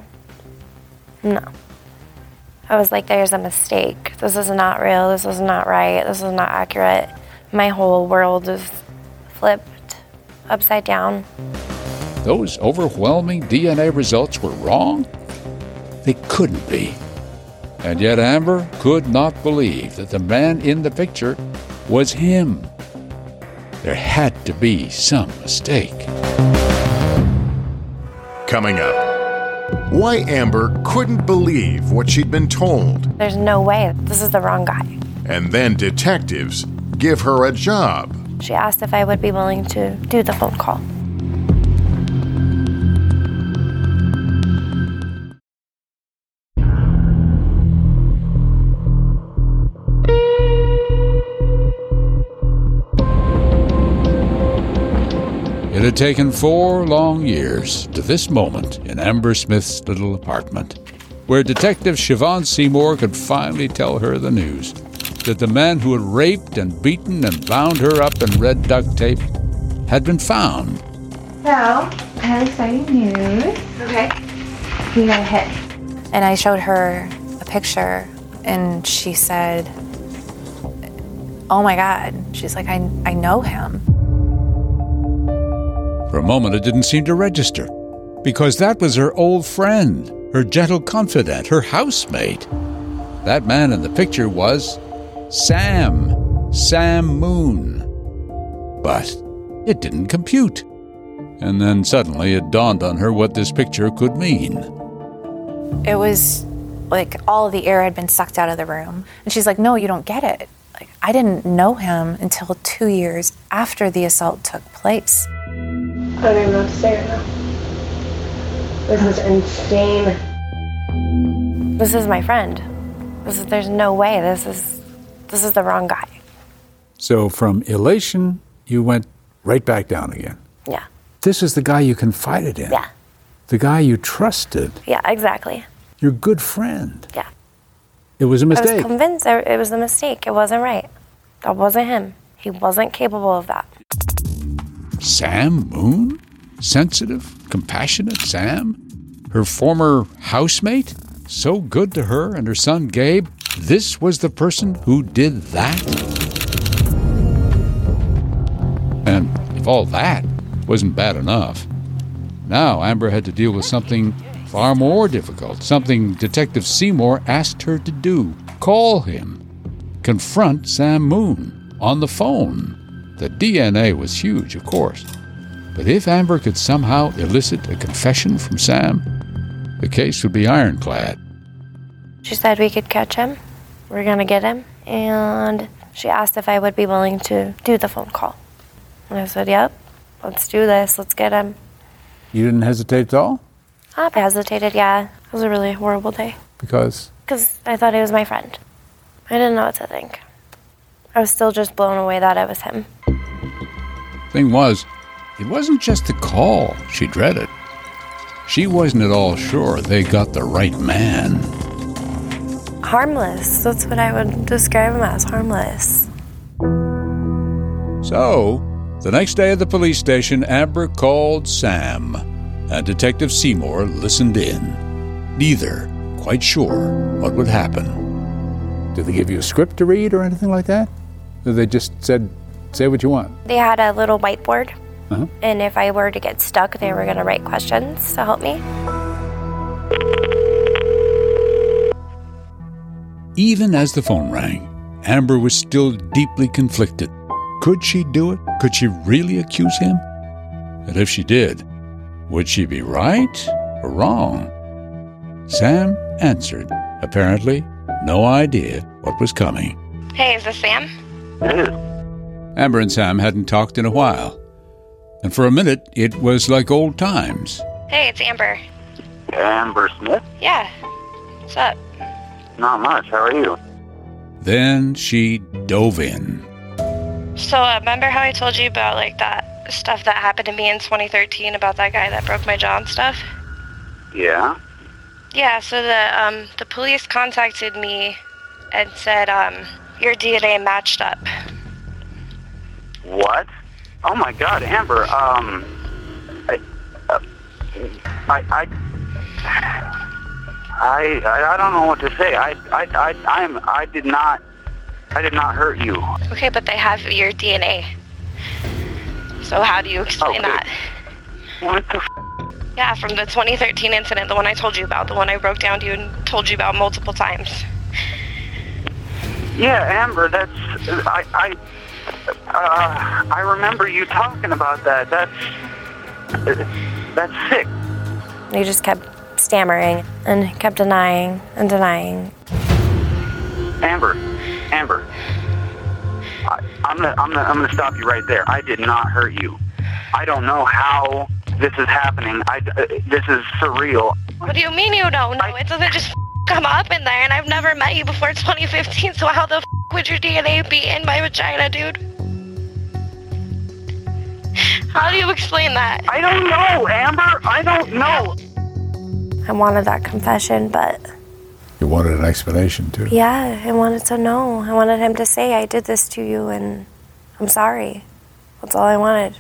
I was like, there's a mistake. This is not real. This is not right. This is not accurate. My whole world is flipped upside down. Those overwhelming DNA results were wrong? They couldn't be. And yet Amber could not believe that the man in the picture was him. There had to be some mistake. Coming up, why Amber couldn't believe what she'd been told. There's no way. This is the wrong guy. And then detectives give her a job. She asked if I would be willing to do the phone call. It had taken 4 long years to this moment in Amber Smith's little apartment, where Detective Siobhan Seymour could finally tell her the news that the man who had raped and beaten and bound her up in red duct tape had been found. So, I have exciting news. Okay. We got a hit. And I showed her a picture, and she said, "Oh my God." She's like, I know him. For a moment, it didn't seem to register, because that was her old friend, her gentle confidant, her housemate. That man in the picture was Sam Moon. But it didn't compute. And then suddenly it dawned on her what this picture could mean. It was like all of the air had been sucked out of the room. And she's like, "No, you don't get it. Like, I didn't know him until 2 years after the assault took place." I don't even know what to say right now. This is insane. This is my friend. There's no way. This is the wrong guy. So from elation, you went right back down again. Yeah. This is the guy you confided in. Yeah. The guy you trusted. Yeah, exactly. Your good friend. Yeah. It was a I mistake. was convinced it was a mistake. It wasn't right. That wasn't him. He wasn't capable of that. Sam Moon? Sensitive, compassionate Sam? Her former housemate? So good to her and her son Gabe? This was the person who did that? And if all that wasn't bad enough, now Amber had to deal with something far more difficult, something Detective Seymour asked her to do. Call him. Confront Sam Moon on the phone. The DNA was huge, of course. But if Amber could somehow elicit a confession from Sam, the case would be ironclad. She said we could catch him. We're going to get him. And she asked if I would be willing to do the phone call. And I said, yep, let's do this. Let's get him. You didn't hesitate at all? I hesitated, yeah. It was a really horrible day. Because? Because I thought he was my friend. I didn't know what to think. I was still just blown away that it was him. Thing was, it wasn't just the call she dreaded. She wasn't at all sure they got the right man. Harmless. That's what I would describe him as, harmless. So, the next day at the police station, Amber called Sam, and Detective Seymour listened in, neither quite sure what would happen. Did they give you a script to read or anything like that? Or they just said, say what you want? They had a little whiteboard, Uh-huh. and if I were to get stuck, they were going to write questions to help me. Even as the phone rang, Amber was still deeply conflicted. Could she do it? Could she really accuse him? And if she did, would she be right or wrong? Sam answered, apparently no idea what was coming. Hey, is this Sam? It is. Amber and Sam hadn't talked in a while, and for a minute it was like old times. Hey, it's Amber. Amber Smith? Yeah. What's up? Not much. How are you? Then she dove in. So, remember how I told you about, like, that stuff that happened to me in 2013 about that guy that broke my jaw and stuff? Yeah? Yeah, so the police contacted me and said, your DNA matched up. What? Oh my God, Amber, I don't know what to say. I did not hurt you. Okay, but they have your DNA. So how do you explain that? What the Yeah, from the 2013 incident, the one I told you about, the one I broke down to you and told you about multiple times. Yeah, Amber, that's... I remember you talking about that. That's sick. He just kept stammering and kept denying and denying. Amber, I'm gonna stop you right there. I did not hurt you. I don't know how this is happening. This is surreal. What do you mean you don't know? It doesn't just come up in there, and I've never met you before 2015, so how the would your DNA be in my vagina, dude? How do you explain that? I don't know, Amber. I don't know. I wanted that confession, but... You wanted an explanation, too? Yeah, I wanted to know. I wanted him to say, I did this to you, and I'm sorry. That's all I wanted.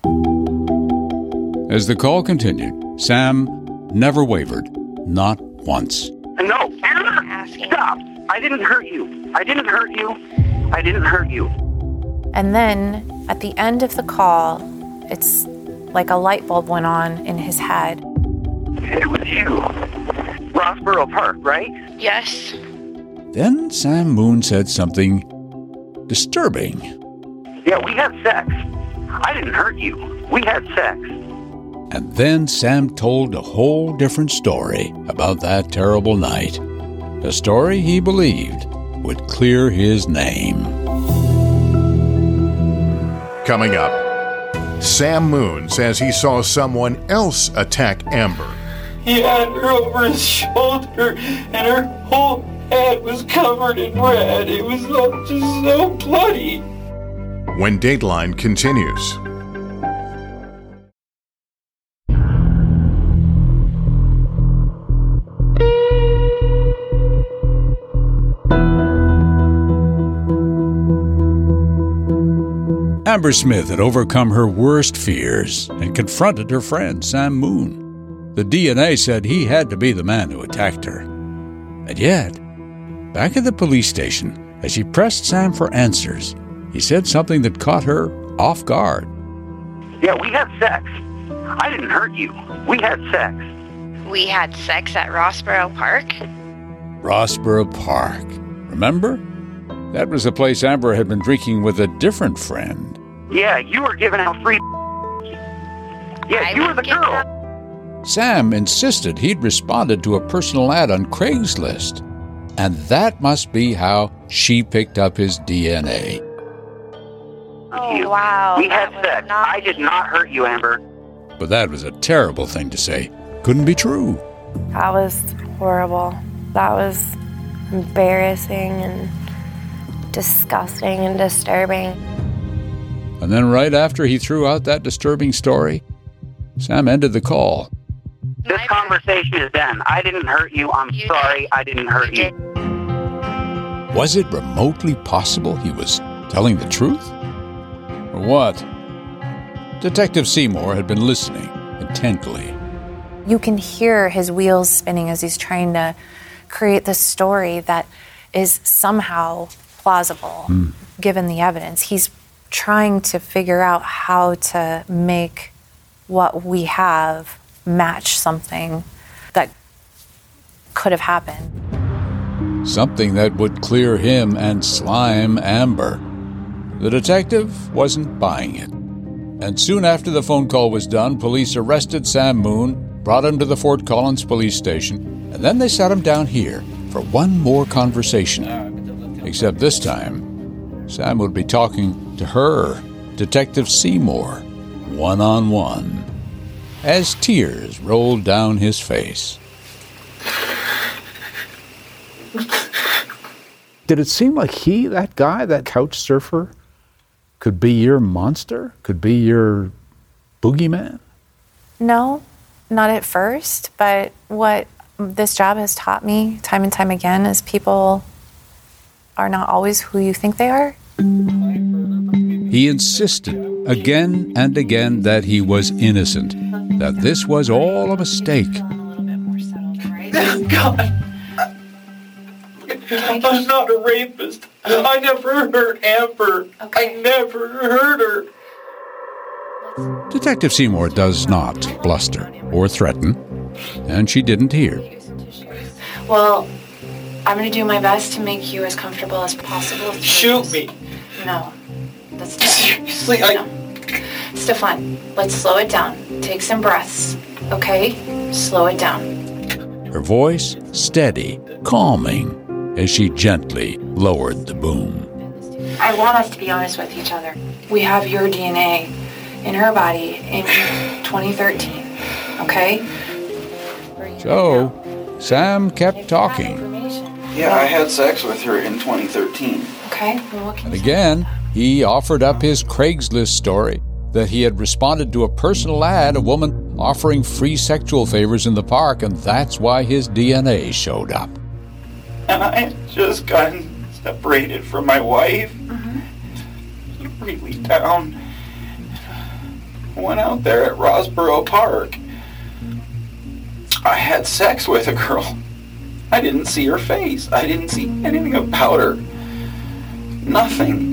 As the call continued, Sam never wavered, not once. No, Amber, stop. I didn't hurt you. I didn't hurt you. I didn't hurt you. And then, at the end of the call, it's like a light bulb went on in his head. It was you. Rossboro Park, right? Yes. Then Sam Moon said something disturbing. Yeah, we had sex. I didn't hurt you. We had sex. And then Sam told a whole different story about that terrible night. A story he believed would clear his name. Coming up, Sam Moon says he saw someone else attack Amber. He had her over his shoulder, and her whole head was covered in red. It was just so bloody. When Dateline continues. Amber Smith had overcome her worst fears and confronted her friend, Sam Moon. The DNA said he had to be the man who attacked her. And yet, back at the police station, as she pressed Sam for answers, he said something that caught her off guard. Yeah, we had sex. I didn't hurt you. We had sex. We had sex at Rossboro Park? Rossboro Park. Remember? That was the place Amber had been drinking with a different friend. Yeah, you were giving out free... Yeah, you were the girl. Sam insisted he'd responded to a personal ad on Craigslist, and that must be how she picked up his DNA. Oh, wow. We had sex. I did not hurt you, Amber. But that was a terrible thing to say. Couldn't be true. That was horrible. That was embarrassing and disgusting and disturbing. And then right after he threw out that disturbing story, Sam ended the call. This conversation is done. I didn't hurt you. I'm sorry. I didn't hurt you. Was it remotely possible he was telling the truth? Or what? Detective Seymour had been listening intently. You can hear his wheels spinning as he's trying to create this story that is somehow plausible, given the evidence. He's trying to figure out how to make what we have match something that could have happened. Something that would clear him and slime Amber. The detective wasn't buying it. And soon after the phone call was done, police arrested Sam Moon, brought him to the Fort Collins police station, and then they sat him down here for one more conversation. Except this time, Sam would be talking to her, Detective Seymour, one-on-one, as tears rolled down his face. Did it seem like that guy, that couch surfer, could be your monster? Could be your boogeyman? No, not at first, but what this job has taught me time and time again is people are not always who you think they are. He insisted again and again that he was innocent, that this was all a mistake. Thank God. I'm not a rapist. I never hurt Amber. I never hurt her. Detective Seymour does not bluster or threaten, and she didn't hear. Well, I'm going to do my best to make you as comfortable as possible. Shoot me. No. That's seriously, no. Stefan, let's slow it down. Take some breaths, okay? Slow it down. Her voice steady, calming, as she gently lowered the boom. I want us to be honest with each other. We have your DNA in her body in 2013, okay? So, Sam kept talking. Yeah, I had sex with her in 2013. Okay, well, what can And again, he offered up his Craigslist story that he had responded to a personal ad, a woman offering free sexual favors in the park, and that's why his DNA showed up. And I had just gotten separated from my wife. Really down. I went out there at Rosboro Park. I had sex with a girl. I didn't see her face. I didn't see anything about her. Nothing.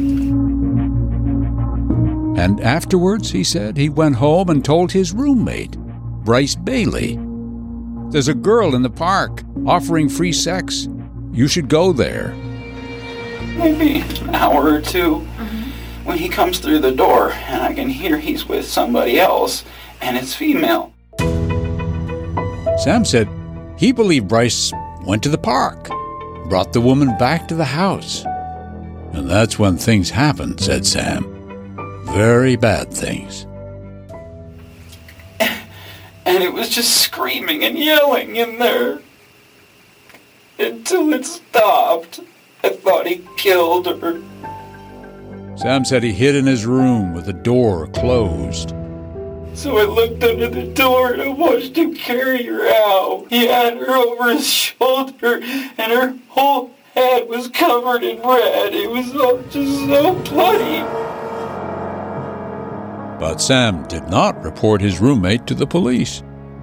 And afterwards, he said, he went home and told his roommate, Bryce Bailey, "There's a girl in the park offering free sex. You should go there." Maybe an hour or two when he comes through the door and I can hear he's with somebody else and it's female. Sam said he believed Bryce went to the park, brought the woman back to the house. And that's when things happened, said Sam. Very bad things. And it was just screaming and yelling in there. Until it stopped. I thought he killed her. Sam said he hid in his room with the door closed. So I looked under the door and I watched him carry her out. He had her over his shoulder and her whole head was covered in red. It was all just so bloody. But Sam did not report his roommate to the police.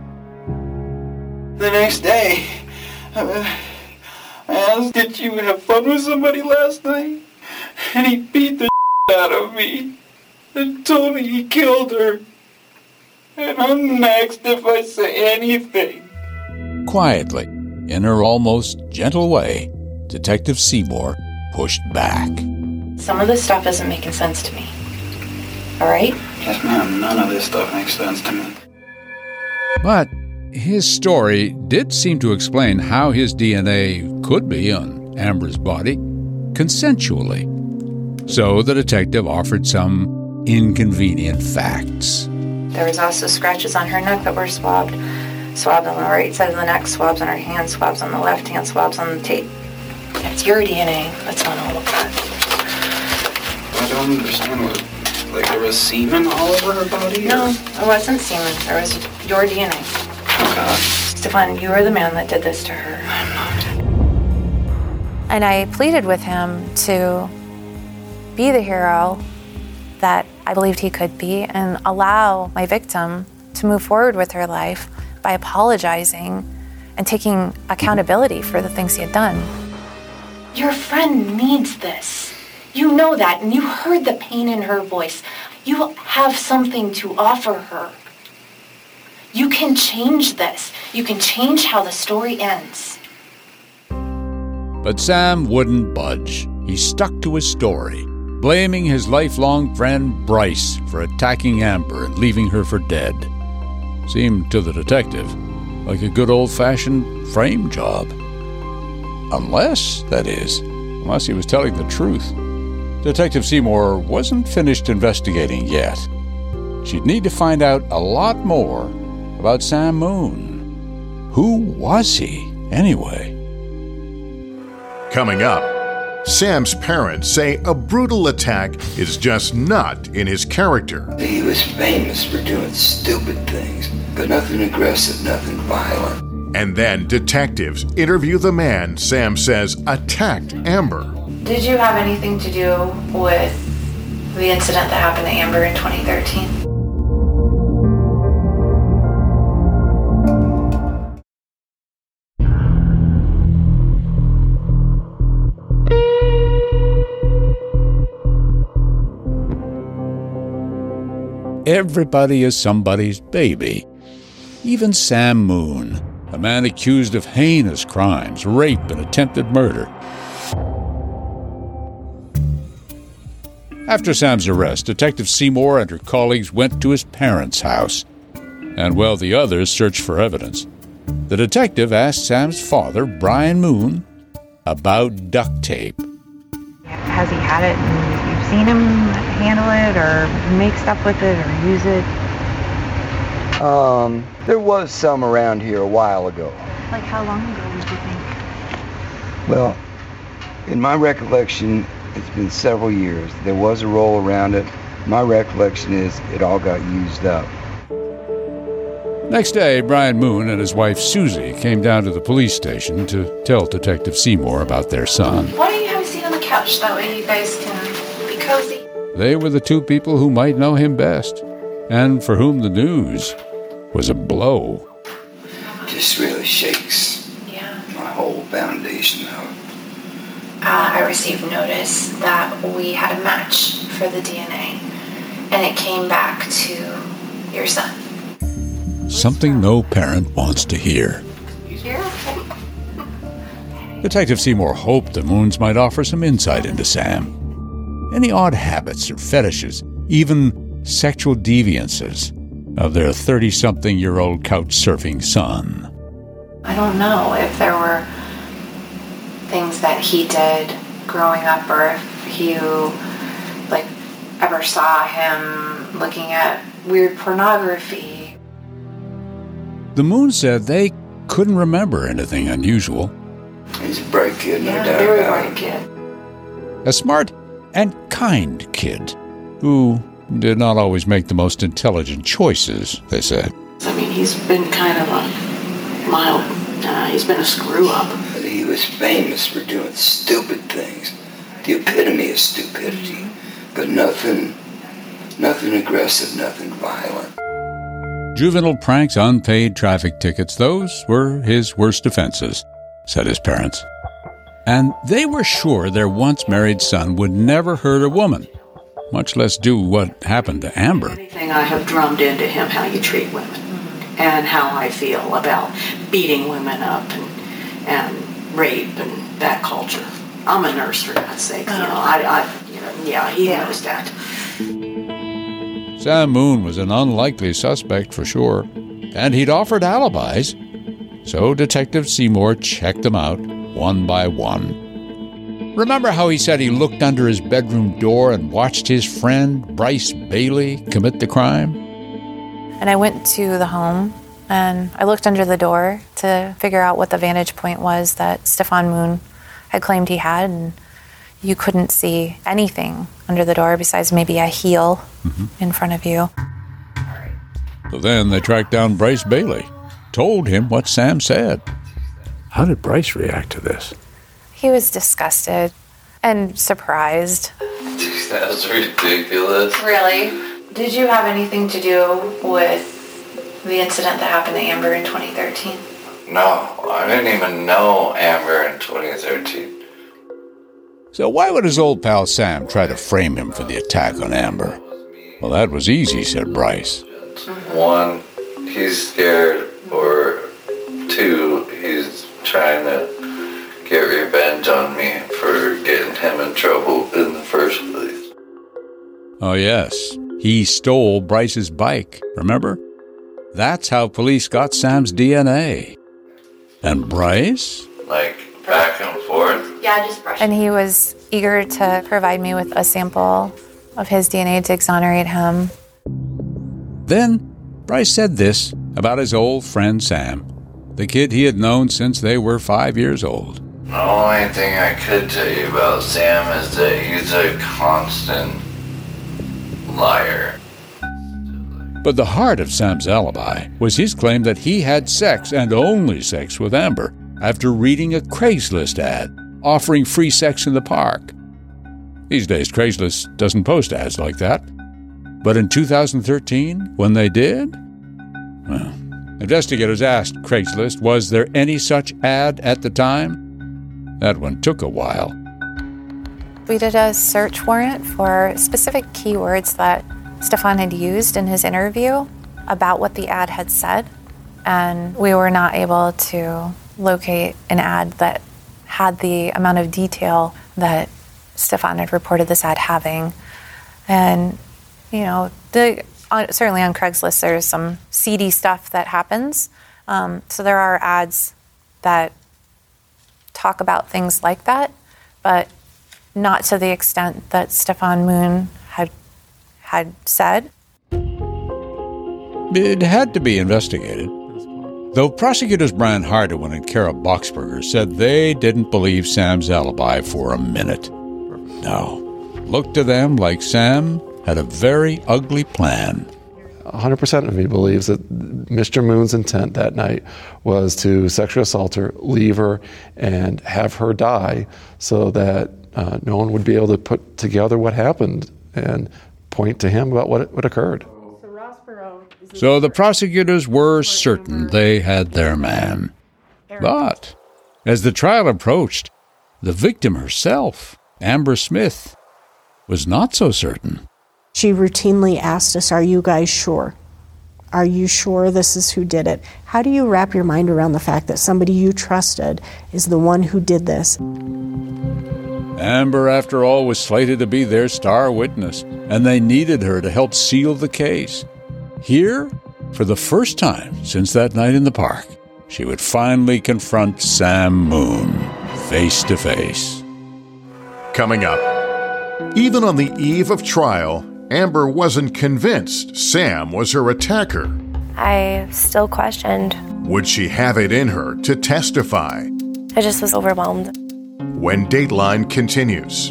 The next day, I asked, "Did you have fun with somebody last night?" And he beat the out of me and told me he killed her. And I'm next if I say anything. Quietly, in her almost gentle way, Detective Seymour pushed back. Some of this stuff isn't making sense to me. All right? Yes, ma'am. None of this stuff makes sense to me. But his story did seem to explain how his DNA could be on Amber's body consensually. So the detective offered some inconvenient facts. There was also scratches on her neck that were swabbed. Swabs on the right side of the neck, swabs on her hand, swabs on the left hand, swabs on the tape. It's your DNA that's on all of that. I don't understand what... Like there was semen all over her body? No, it wasn't semen. There was your DNA. Oh, God. Stefan, you were the man that did this to her. I'm not. And I pleaded with him to be the hero that I believed he could be and allow my victim to move forward with her life by apologizing and taking accountability for the things he had done. Your friend needs this. You know that, and you heard the pain in her voice. You have something to offer her. You can change this. You can change how the story ends. But Sam wouldn't budge. He stuck to his story, blaming his lifelong friend Bryce for attacking Amber and leaving her for dead. Seemed to the detective like a good old-fashioned frame job. Unless he was telling the truth. Detective Seymour wasn't finished investigating yet. She'd need to find out a lot more about Sam Moon. Who was he, anyway? Coming up, Sam's parents say a brutal attack is just not in his character. He was famous for doing stupid things, but nothing aggressive, nothing violent. And then detectives interview the man Sam says attacked Amber. Did you have anything to do with the incident that happened to Amber in 2013? Everybody is somebody's baby. Even Sam Moon, a man accused of heinous crimes, rape, and attempted murder. After Sam's arrest, Detective Seymour and her colleagues went to his parents' house. And while the others searched for evidence, the detective asked Sam's father, Brian Moon, about duct tape. Has he had it and you've seen him handle it or make stuff with it or use it? There was some around here a while ago. Like how long ago would you think? Well, in my recollection, it's been several years. There was a roll around it. My recollection is it all got used up. Next day, Brian Moon and his wife Susie came down to the police station to tell Detective Seymour about their son. Why don't you have a seat on the couch? That way you guys can be cozy. They were the two people who might know him best, and for whom the news was a blow. Just really shakes my whole foundation out. I received notice that we had a match for the DNA, and it came back to your son. Something no parent wants to hear. You're okay. Detective Seymour hoped the Moons might offer some insight into Sam. Any odd habits or fetishes, even sexual deviances of their 30-something-year-old couch-surfing son. I don't know if there were things that he did growing up, or if you ever saw him looking at weird pornography. The Moons said they couldn't remember anything unusual. He's a bright kid, no doubt very about bright kid. A smart and kind kid who did not always make the most intelligent choices, they said. I mean, he's been kind of a mild, he's been a screw-up. He was famous for doing stupid things, the epitome of stupidity, but nothing aggressive, nothing violent. Juvenile pranks, unpaid traffic tickets, those were his worst offenses, said his parents. And they were sure their once-married son would never hurt a woman, much less do what happened to Amber. Anything I have drummed into him how you treat women and how I feel about beating women up and rape and that culture. I'm a nurse, for God's sake. He knows that. Sam Moon was an unlikely suspect for sure, and he'd offered alibis. So Detective Seymour checked them out one by one. Remember how he said he looked under his bedroom door and watched his friend, Bryce Bailey, commit the crime? And I went to the home and I looked under the door to figure out what the vantage point was that Stefan Moon had claimed he had, and you couldn't see anything under the door besides maybe a heel in front of you. So then they tracked down Bryce Bailey, told him what Sam said. How did Bryce react to this? He was disgusted and surprised. That was ridiculous. Really? Did you have anything to do with the incident that happened to Amber in 2013? No, I didn't even know Amber in 2013. So why would his old pal Sam try to frame him for the attack on Amber? Well, that was easy, said Bryce. One, he's scared, or two, he's trying to get revenge on me for getting him in trouble in the first place. Oh, yes. He stole Bryce's bike, remember? That's how police got Sam's DNA. And Bryce? back and forth. Yeah, just brush. And he was eager to provide me with a sample of his DNA to exonerate him. Then Bryce said this about his old friend Sam, the kid he had known since they were 5 years old. The only thing I could tell you about Sam is that he's a constant liar. But the heart of Sam's alibi was his claim that he had sex, and only sex, with Amber after reading a Craigslist ad offering free sex in the park. These days, Craigslist doesn't post ads like that. But in 2013, when they did, well, investigators asked Craigslist, was there any such ad at the time? That one took a while. We did a search warrant for specific keywords that Stefan had used in his interview about what the ad had said, and we were not able to locate an ad that had the amount of detail that Stefan had reported this ad having. And, you know, certainly on Craigslist there's some seedy stuff that happens. So there are ads that talk about things like that, but not to the extent that Stefan Moon had said. It had to be investigated. Though prosecutors Brian Hardawin and Kara Boxberger said they didn't believe Sam's alibi for a minute. No. Looked to them like Sam had a very ugly plan. 100% of me believes that Mr. Moon's intent that night was to sexually assault her, leave her, and have her die so that no one would be able to put together what happened and point to him about what occurred. So the prosecutors were certain they had their man. But as the trial approached, the victim herself, Amber Smith, was not so certain. She routinely asked us, are you guys sure? Are you sure this is who did it? How do you wrap your mind around the fact that somebody you trusted is the one who did this? Amber, after all, was slated to be their star witness, and they needed her to help seal the case. Here, for the first time since that night in the park, she would finally confront Sam Moon face to face. Coming up, even on the eve of trial, Amber wasn't convinced Sam was her attacker. I still questioned. Would she have it in her to testify? I just was overwhelmed. When Dateline continues.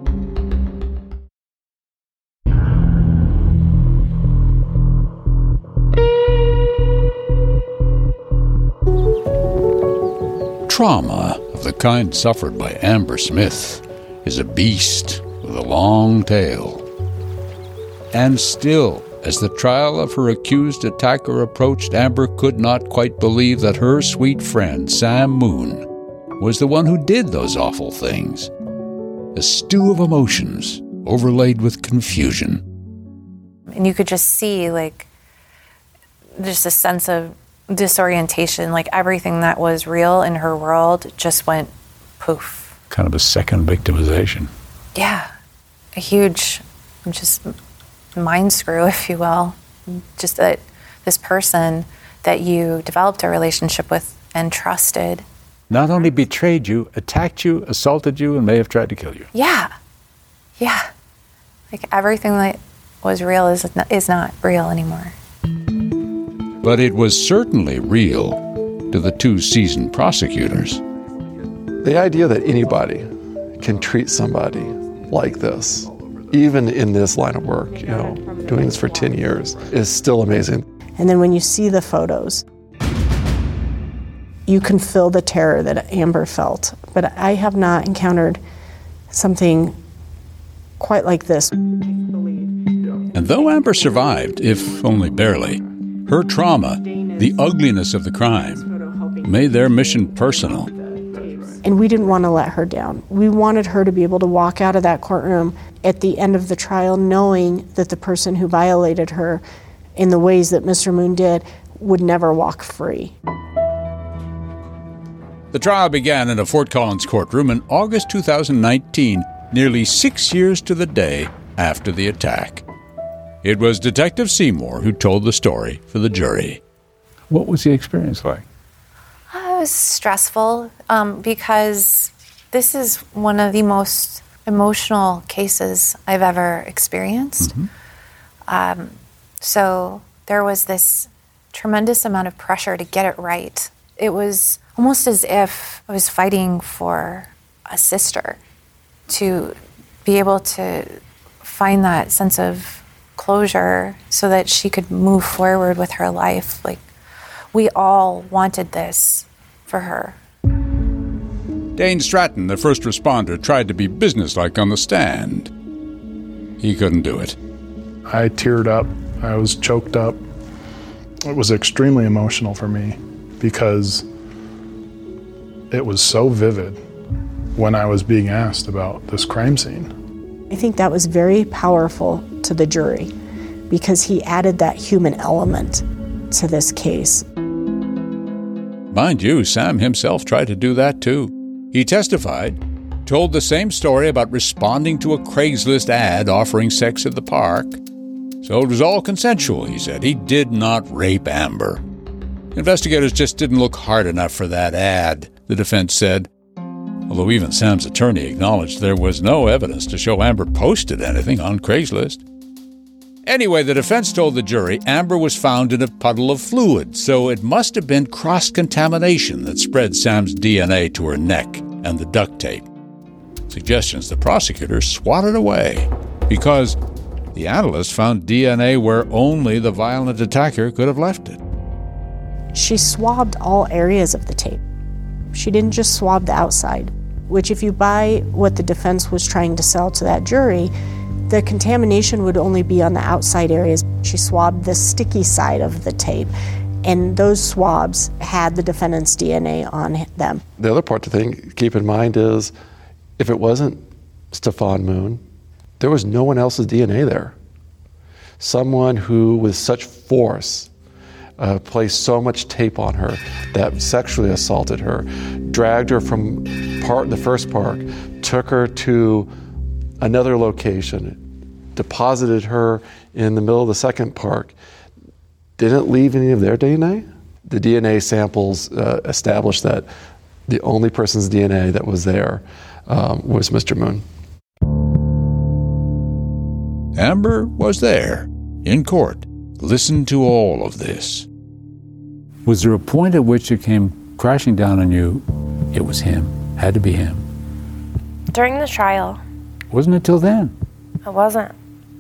Trauma of the kind suffered by Amber Smith is a beast with a long tail. And still, as the trial of her accused attacker approached, Amber could not quite believe that her sweet friend, Sam Moon, was the one who did those awful things. A stew of emotions overlaid with confusion. And you could just see, just a sense of disorientation, everything that was real in her world just went poof. Kind of a second victimization. Yeah, a huge, just mind screw, if you will. Just that this person that you developed a relationship with and trusted not only betrayed you, attacked you, assaulted you, and may have tried to kill you. Yeah. Everything that was real is not real anymore. But it was certainly real to the two seasoned prosecutors. The idea that anybody can treat somebody like this, even in this line of work, doing this for 10 years, is still amazing. And then when you see the photos, you can feel the terror that Amber felt. But I have not encountered something quite like this. And though Amber survived, if only barely, her trauma, the ugliness of the crime, made their mission personal. And we didn't want to let her down. We wanted her to be able to walk out of that courtroom at the end of the trial knowing that the person who violated her in the ways that Mr. Moon did would never walk free. The trial began in a Fort Collins courtroom in August 2019, nearly 6 years to the day after the attack. It was Detective Seymour who told the story for the jury. What was the experience like? was stressful because this is one of the most emotional cases I've ever experienced. So there was this tremendous amount of pressure to get it right. It was almost as if I was fighting for a sister, to be able to find that sense of closure so that she could move forward with her life. Like, we all wanted this for her. Dane Stratton, the first responder, tried to be businesslike on the stand. He couldn't do it. I teared up. I was choked up. It was extremely emotional for me because it was so vivid when I was being asked about this crime scene. I think that was very powerful to the jury because he added that human element to this case. Mind you, Sam himself tried to do that too. He testified, told the same story about responding to a Craigslist ad offering sex at the park. So it was all consensual, he said. He did not rape Amber. Investigators just didn't look hard enough for that ad, the defense said. Although even Sam's attorney acknowledged there was no evidence to show Amber posted anything on Craigslist. Anyway, the defense told the jury Amber was found in a puddle of fluid, so it must have been cross-contamination that spread Sam's DNA to her neck and the duct tape. Suggestions the prosecutor swatted away because the analyst found DNA where only the violent attacker could have left it. She swabbed all areas of the tape. She didn't just swab the outside, which if you buy what the defense was trying to sell to that jury, the contamination would only be on the outside areas. She swabbed the sticky side of the tape, and those swabs had the defendant's DNA on them. The other part to keep in mind is if it wasn't Stefan Moon, there was no one else's DNA there. Someone who with such force placed so much tape on her that sexually assaulted her, dragged her from the first park, took her to another location, deposited her in the middle of the second park, didn't leave any of their DNA. The DNA samples established that the only person's DNA that was there was Mr. Moon. Amber was there, in court, listened to all of this. Was there a point at which it came crashing down on you, it was him, had to be him? During the trial. Wasn't it till then? It wasn't.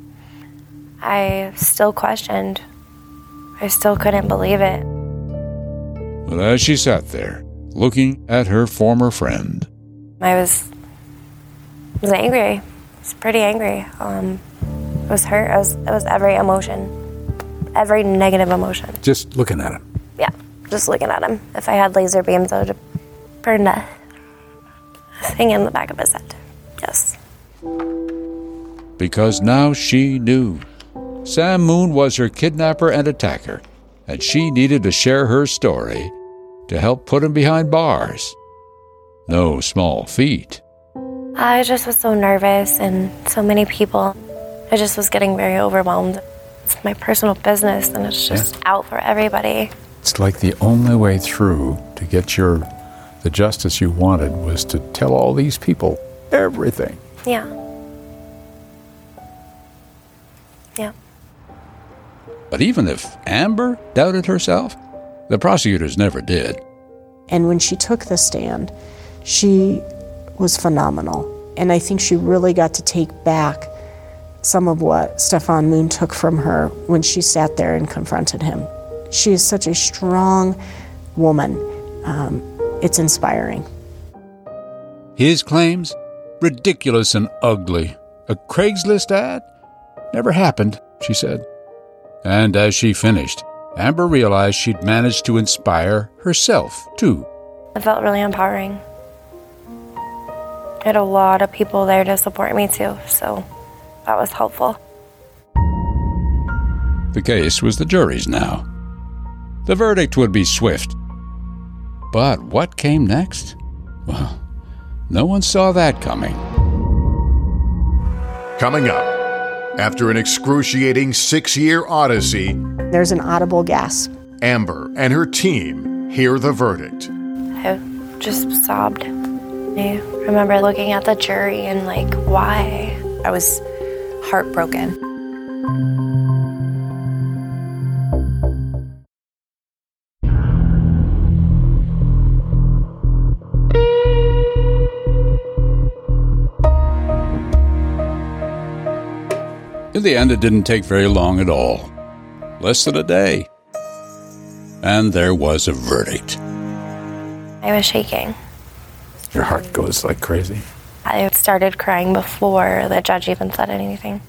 I still questioned. I still couldn't believe it. But as she sat there, looking at her former friend, I was angry. I was pretty angry. It was hurt. It was every emotion, every negative emotion. Just looking at him? Yeah, just looking at him. If I had laser beams, I would have burned a thing in the back of his head. Yes. Because now she knew. Sam Moon was her kidnapper and attacker, and she needed to share her story to help put him behind bars. No small feat. I just was so nervous and so many people. I just was getting very overwhelmed. It's my personal business and it's just out for everybody. It's like the only way through to get the justice you wanted was to tell all these people everything. Yeah. Yeah. But even if Amber doubted herself, the prosecutors never did. And when she took the stand, she was phenomenal. And I think she really got to take back some of what Stefan Moon took from her when she sat there and confronted him. She is such a strong woman. It's inspiring. His claims? Ridiculous and ugly. A Craigslist ad? Never happened, she said. And as she finished, Amber realized she'd managed to inspire herself, too. It felt really empowering. I had a lot of people there to support me, too, so that was helpful. The case was the jury's now. The verdict would be swift. But what came next? Well, no one saw that coming. Coming up, after an excruciating 6-year odyssey, there's an audible gasp. Amber and her team hear the verdict. I just sobbed. I remember looking at the jury and like, why? I was heartbroken. In the end, it didn't take very long at all. Less than a day. And there was a verdict. I was shaking. Your heart goes like crazy. I started crying before the judge even said anything.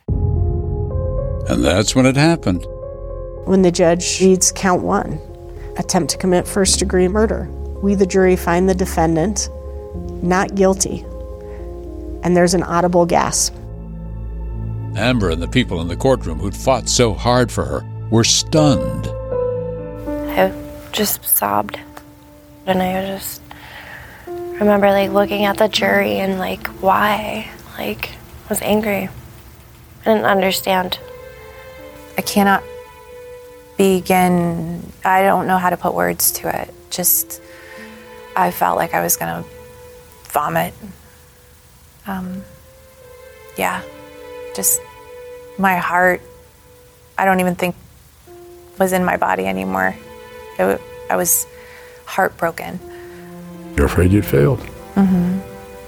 And that's when it happened. When the judge reads count 1, attempt to commit first-degree murder, we, the jury, find the defendant not guilty. And there's an audible gasp. Amber and the people in the courtroom who'd fought so hard for her were stunned. I just sobbed. And I just remember like looking at the jury and like, why? Like, I was angry. I didn't understand. I cannot begin, I don't know how to put words to it. Just, I felt like I was gonna vomit. Just my heart, I don't even think was in my body anymore. I was heartbroken. You're afraid you'd failed. Mm-hmm.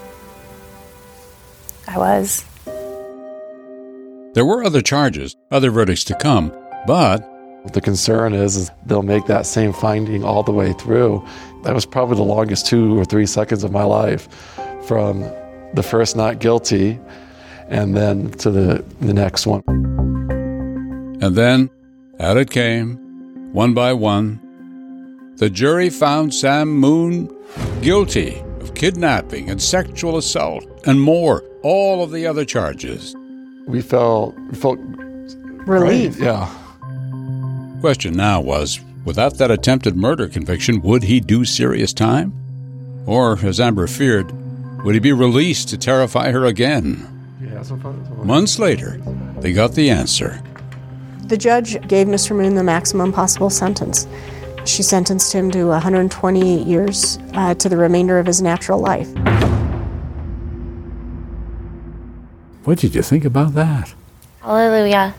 I was. There were other charges, other verdicts to come, but the concern is they'll make that same finding all the way through. That was probably the longest 2 or 3 seconds of my life, from the first not guilty and then to the next one. And then, out it came, one by one. The jury found Sam Moon guilty of kidnapping and sexual assault and more, all of the other charges. We felt relieved. Right, yeah. Question now was, without that attempted murder conviction, would he do serious time? Or, as Amber feared, would he be released to terrify her again? Months later, they got the answer. The judge gave Mr. Moon the maximum possible sentence. She sentenced him to 128 years to the remainder of his natural life. What did you think about that? Hallelujah.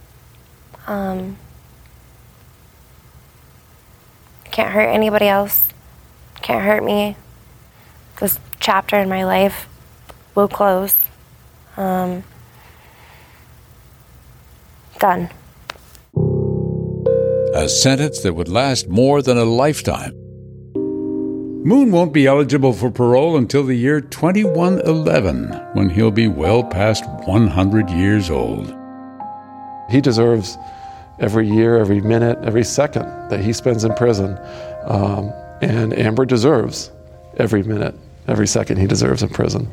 Can't hurt anybody else. Can't hurt me. This chapter in my life will close. Done. A sentence that would last more than a lifetime. Moon won't be eligible for parole until the year 2111, when he'll be well past 100 years old. He deserves every year, every minute, every second that he spends in prison. And Amber deserves every minute, every second he deserves in prison.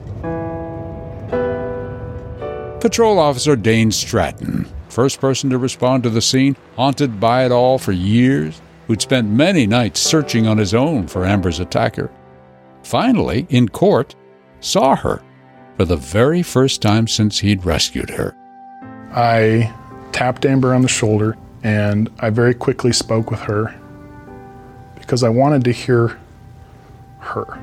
Patrol Officer Dane Stratton, first person to respond to the scene, haunted by it all for years, who'd spent many nights searching on his own for Amber's attacker, finally, in court, saw her for the very first time since he'd rescued her. I tapped Amber on the shoulder, and I very quickly spoke with her because I wanted to hear her.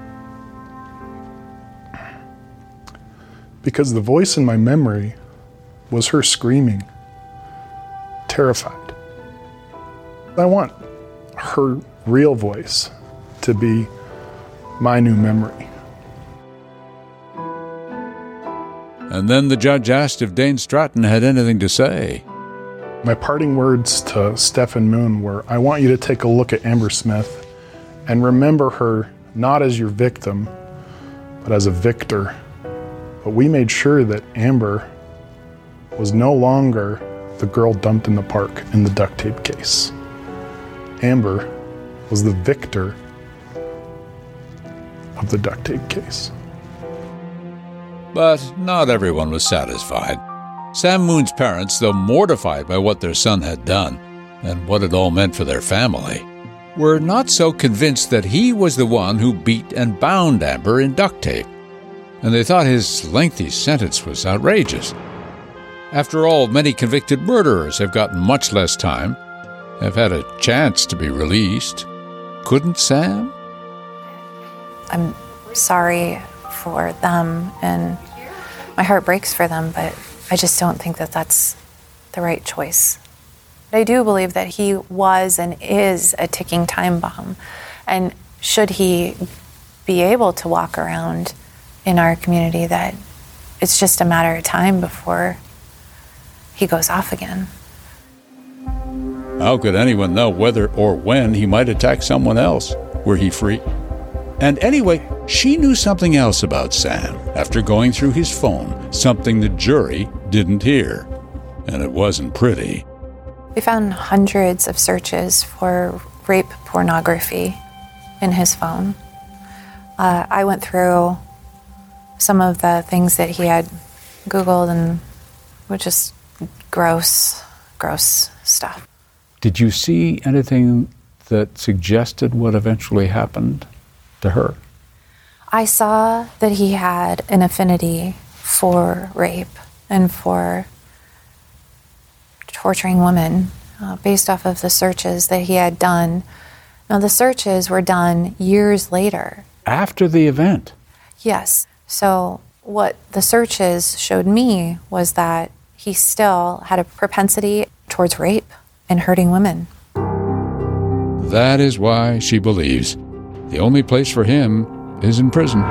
Because the voice in my memory was her screaming, terrified. I want her real voice to be my new memory. And then the judge asked if Dane Stratton had anything to say. My parting words to Stephen Moon were, I want you to take a look at Amber Smith and remember her not as your victim, but as a victor. But we made sure that Amber was no longer the girl dumped in the park in the duct tape case. Amber was the victor of the duct tape case. But not everyone was satisfied. Sam Moon's parents, though mortified by what their son had done and what it all meant for their family, were not so convinced that he was the one who beat and bound Amber in duct tape, and they thought his lengthy sentence was outrageous. After all, many convicted murderers have gotten much less time, have had a chance to be released. Couldn't Sam? I'm sorry for them, and my heart breaks for them, but I just don't think that that's the right choice. I do believe that he was and is a ticking time bomb, and should he be able to walk around in our community, that it's just a matter of time before he goes off again. How could anyone know whether or when he might attack someone else were he free? And anyway, she knew something else about Sam after going through his phone, something the jury didn't hear. And it wasn't pretty. We found hundreds of searches for rape pornography in his phone. I went through some of the things that he had Googled, and were just gross stuff. Did you see anything that suggested what eventually happened to her? I saw that he had an affinity for rape and for torturing women based off of the searches that he had done. Now, the searches were done years later. After the event? Yes. So what the searches showed me was that he still had a propensity towards rape and hurting women. That is why she believes the only place for him is in prison.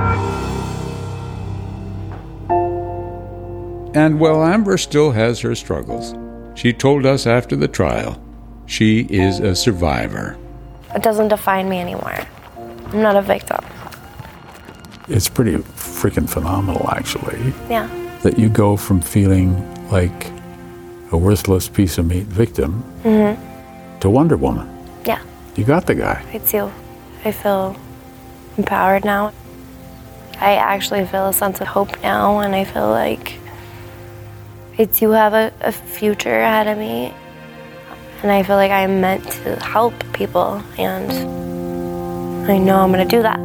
And while Amber still has her struggles, she told us after the trial she is a survivor. It doesn't define me anymore. I'm not a victim. It's pretty freaking phenomenal, actually. Yeah. That you go from feeling like a worthless piece of meat victim to Wonder Woman. Yeah. You got the guy. I do. I feel empowered now. I actually feel a sense of hope now, and I feel like I do have a future ahead of me. And I feel like I'm meant to help people, and I know I'm going to do that.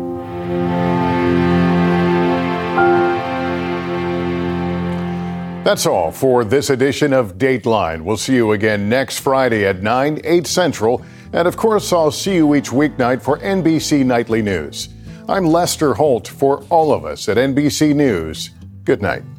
That's all for this edition of Dateline. We'll see you again next Friday at 9, 8 Central. And of course, I'll see you each weeknight for NBC Nightly News. I'm Lester Holt. For all of us at NBC News, good night.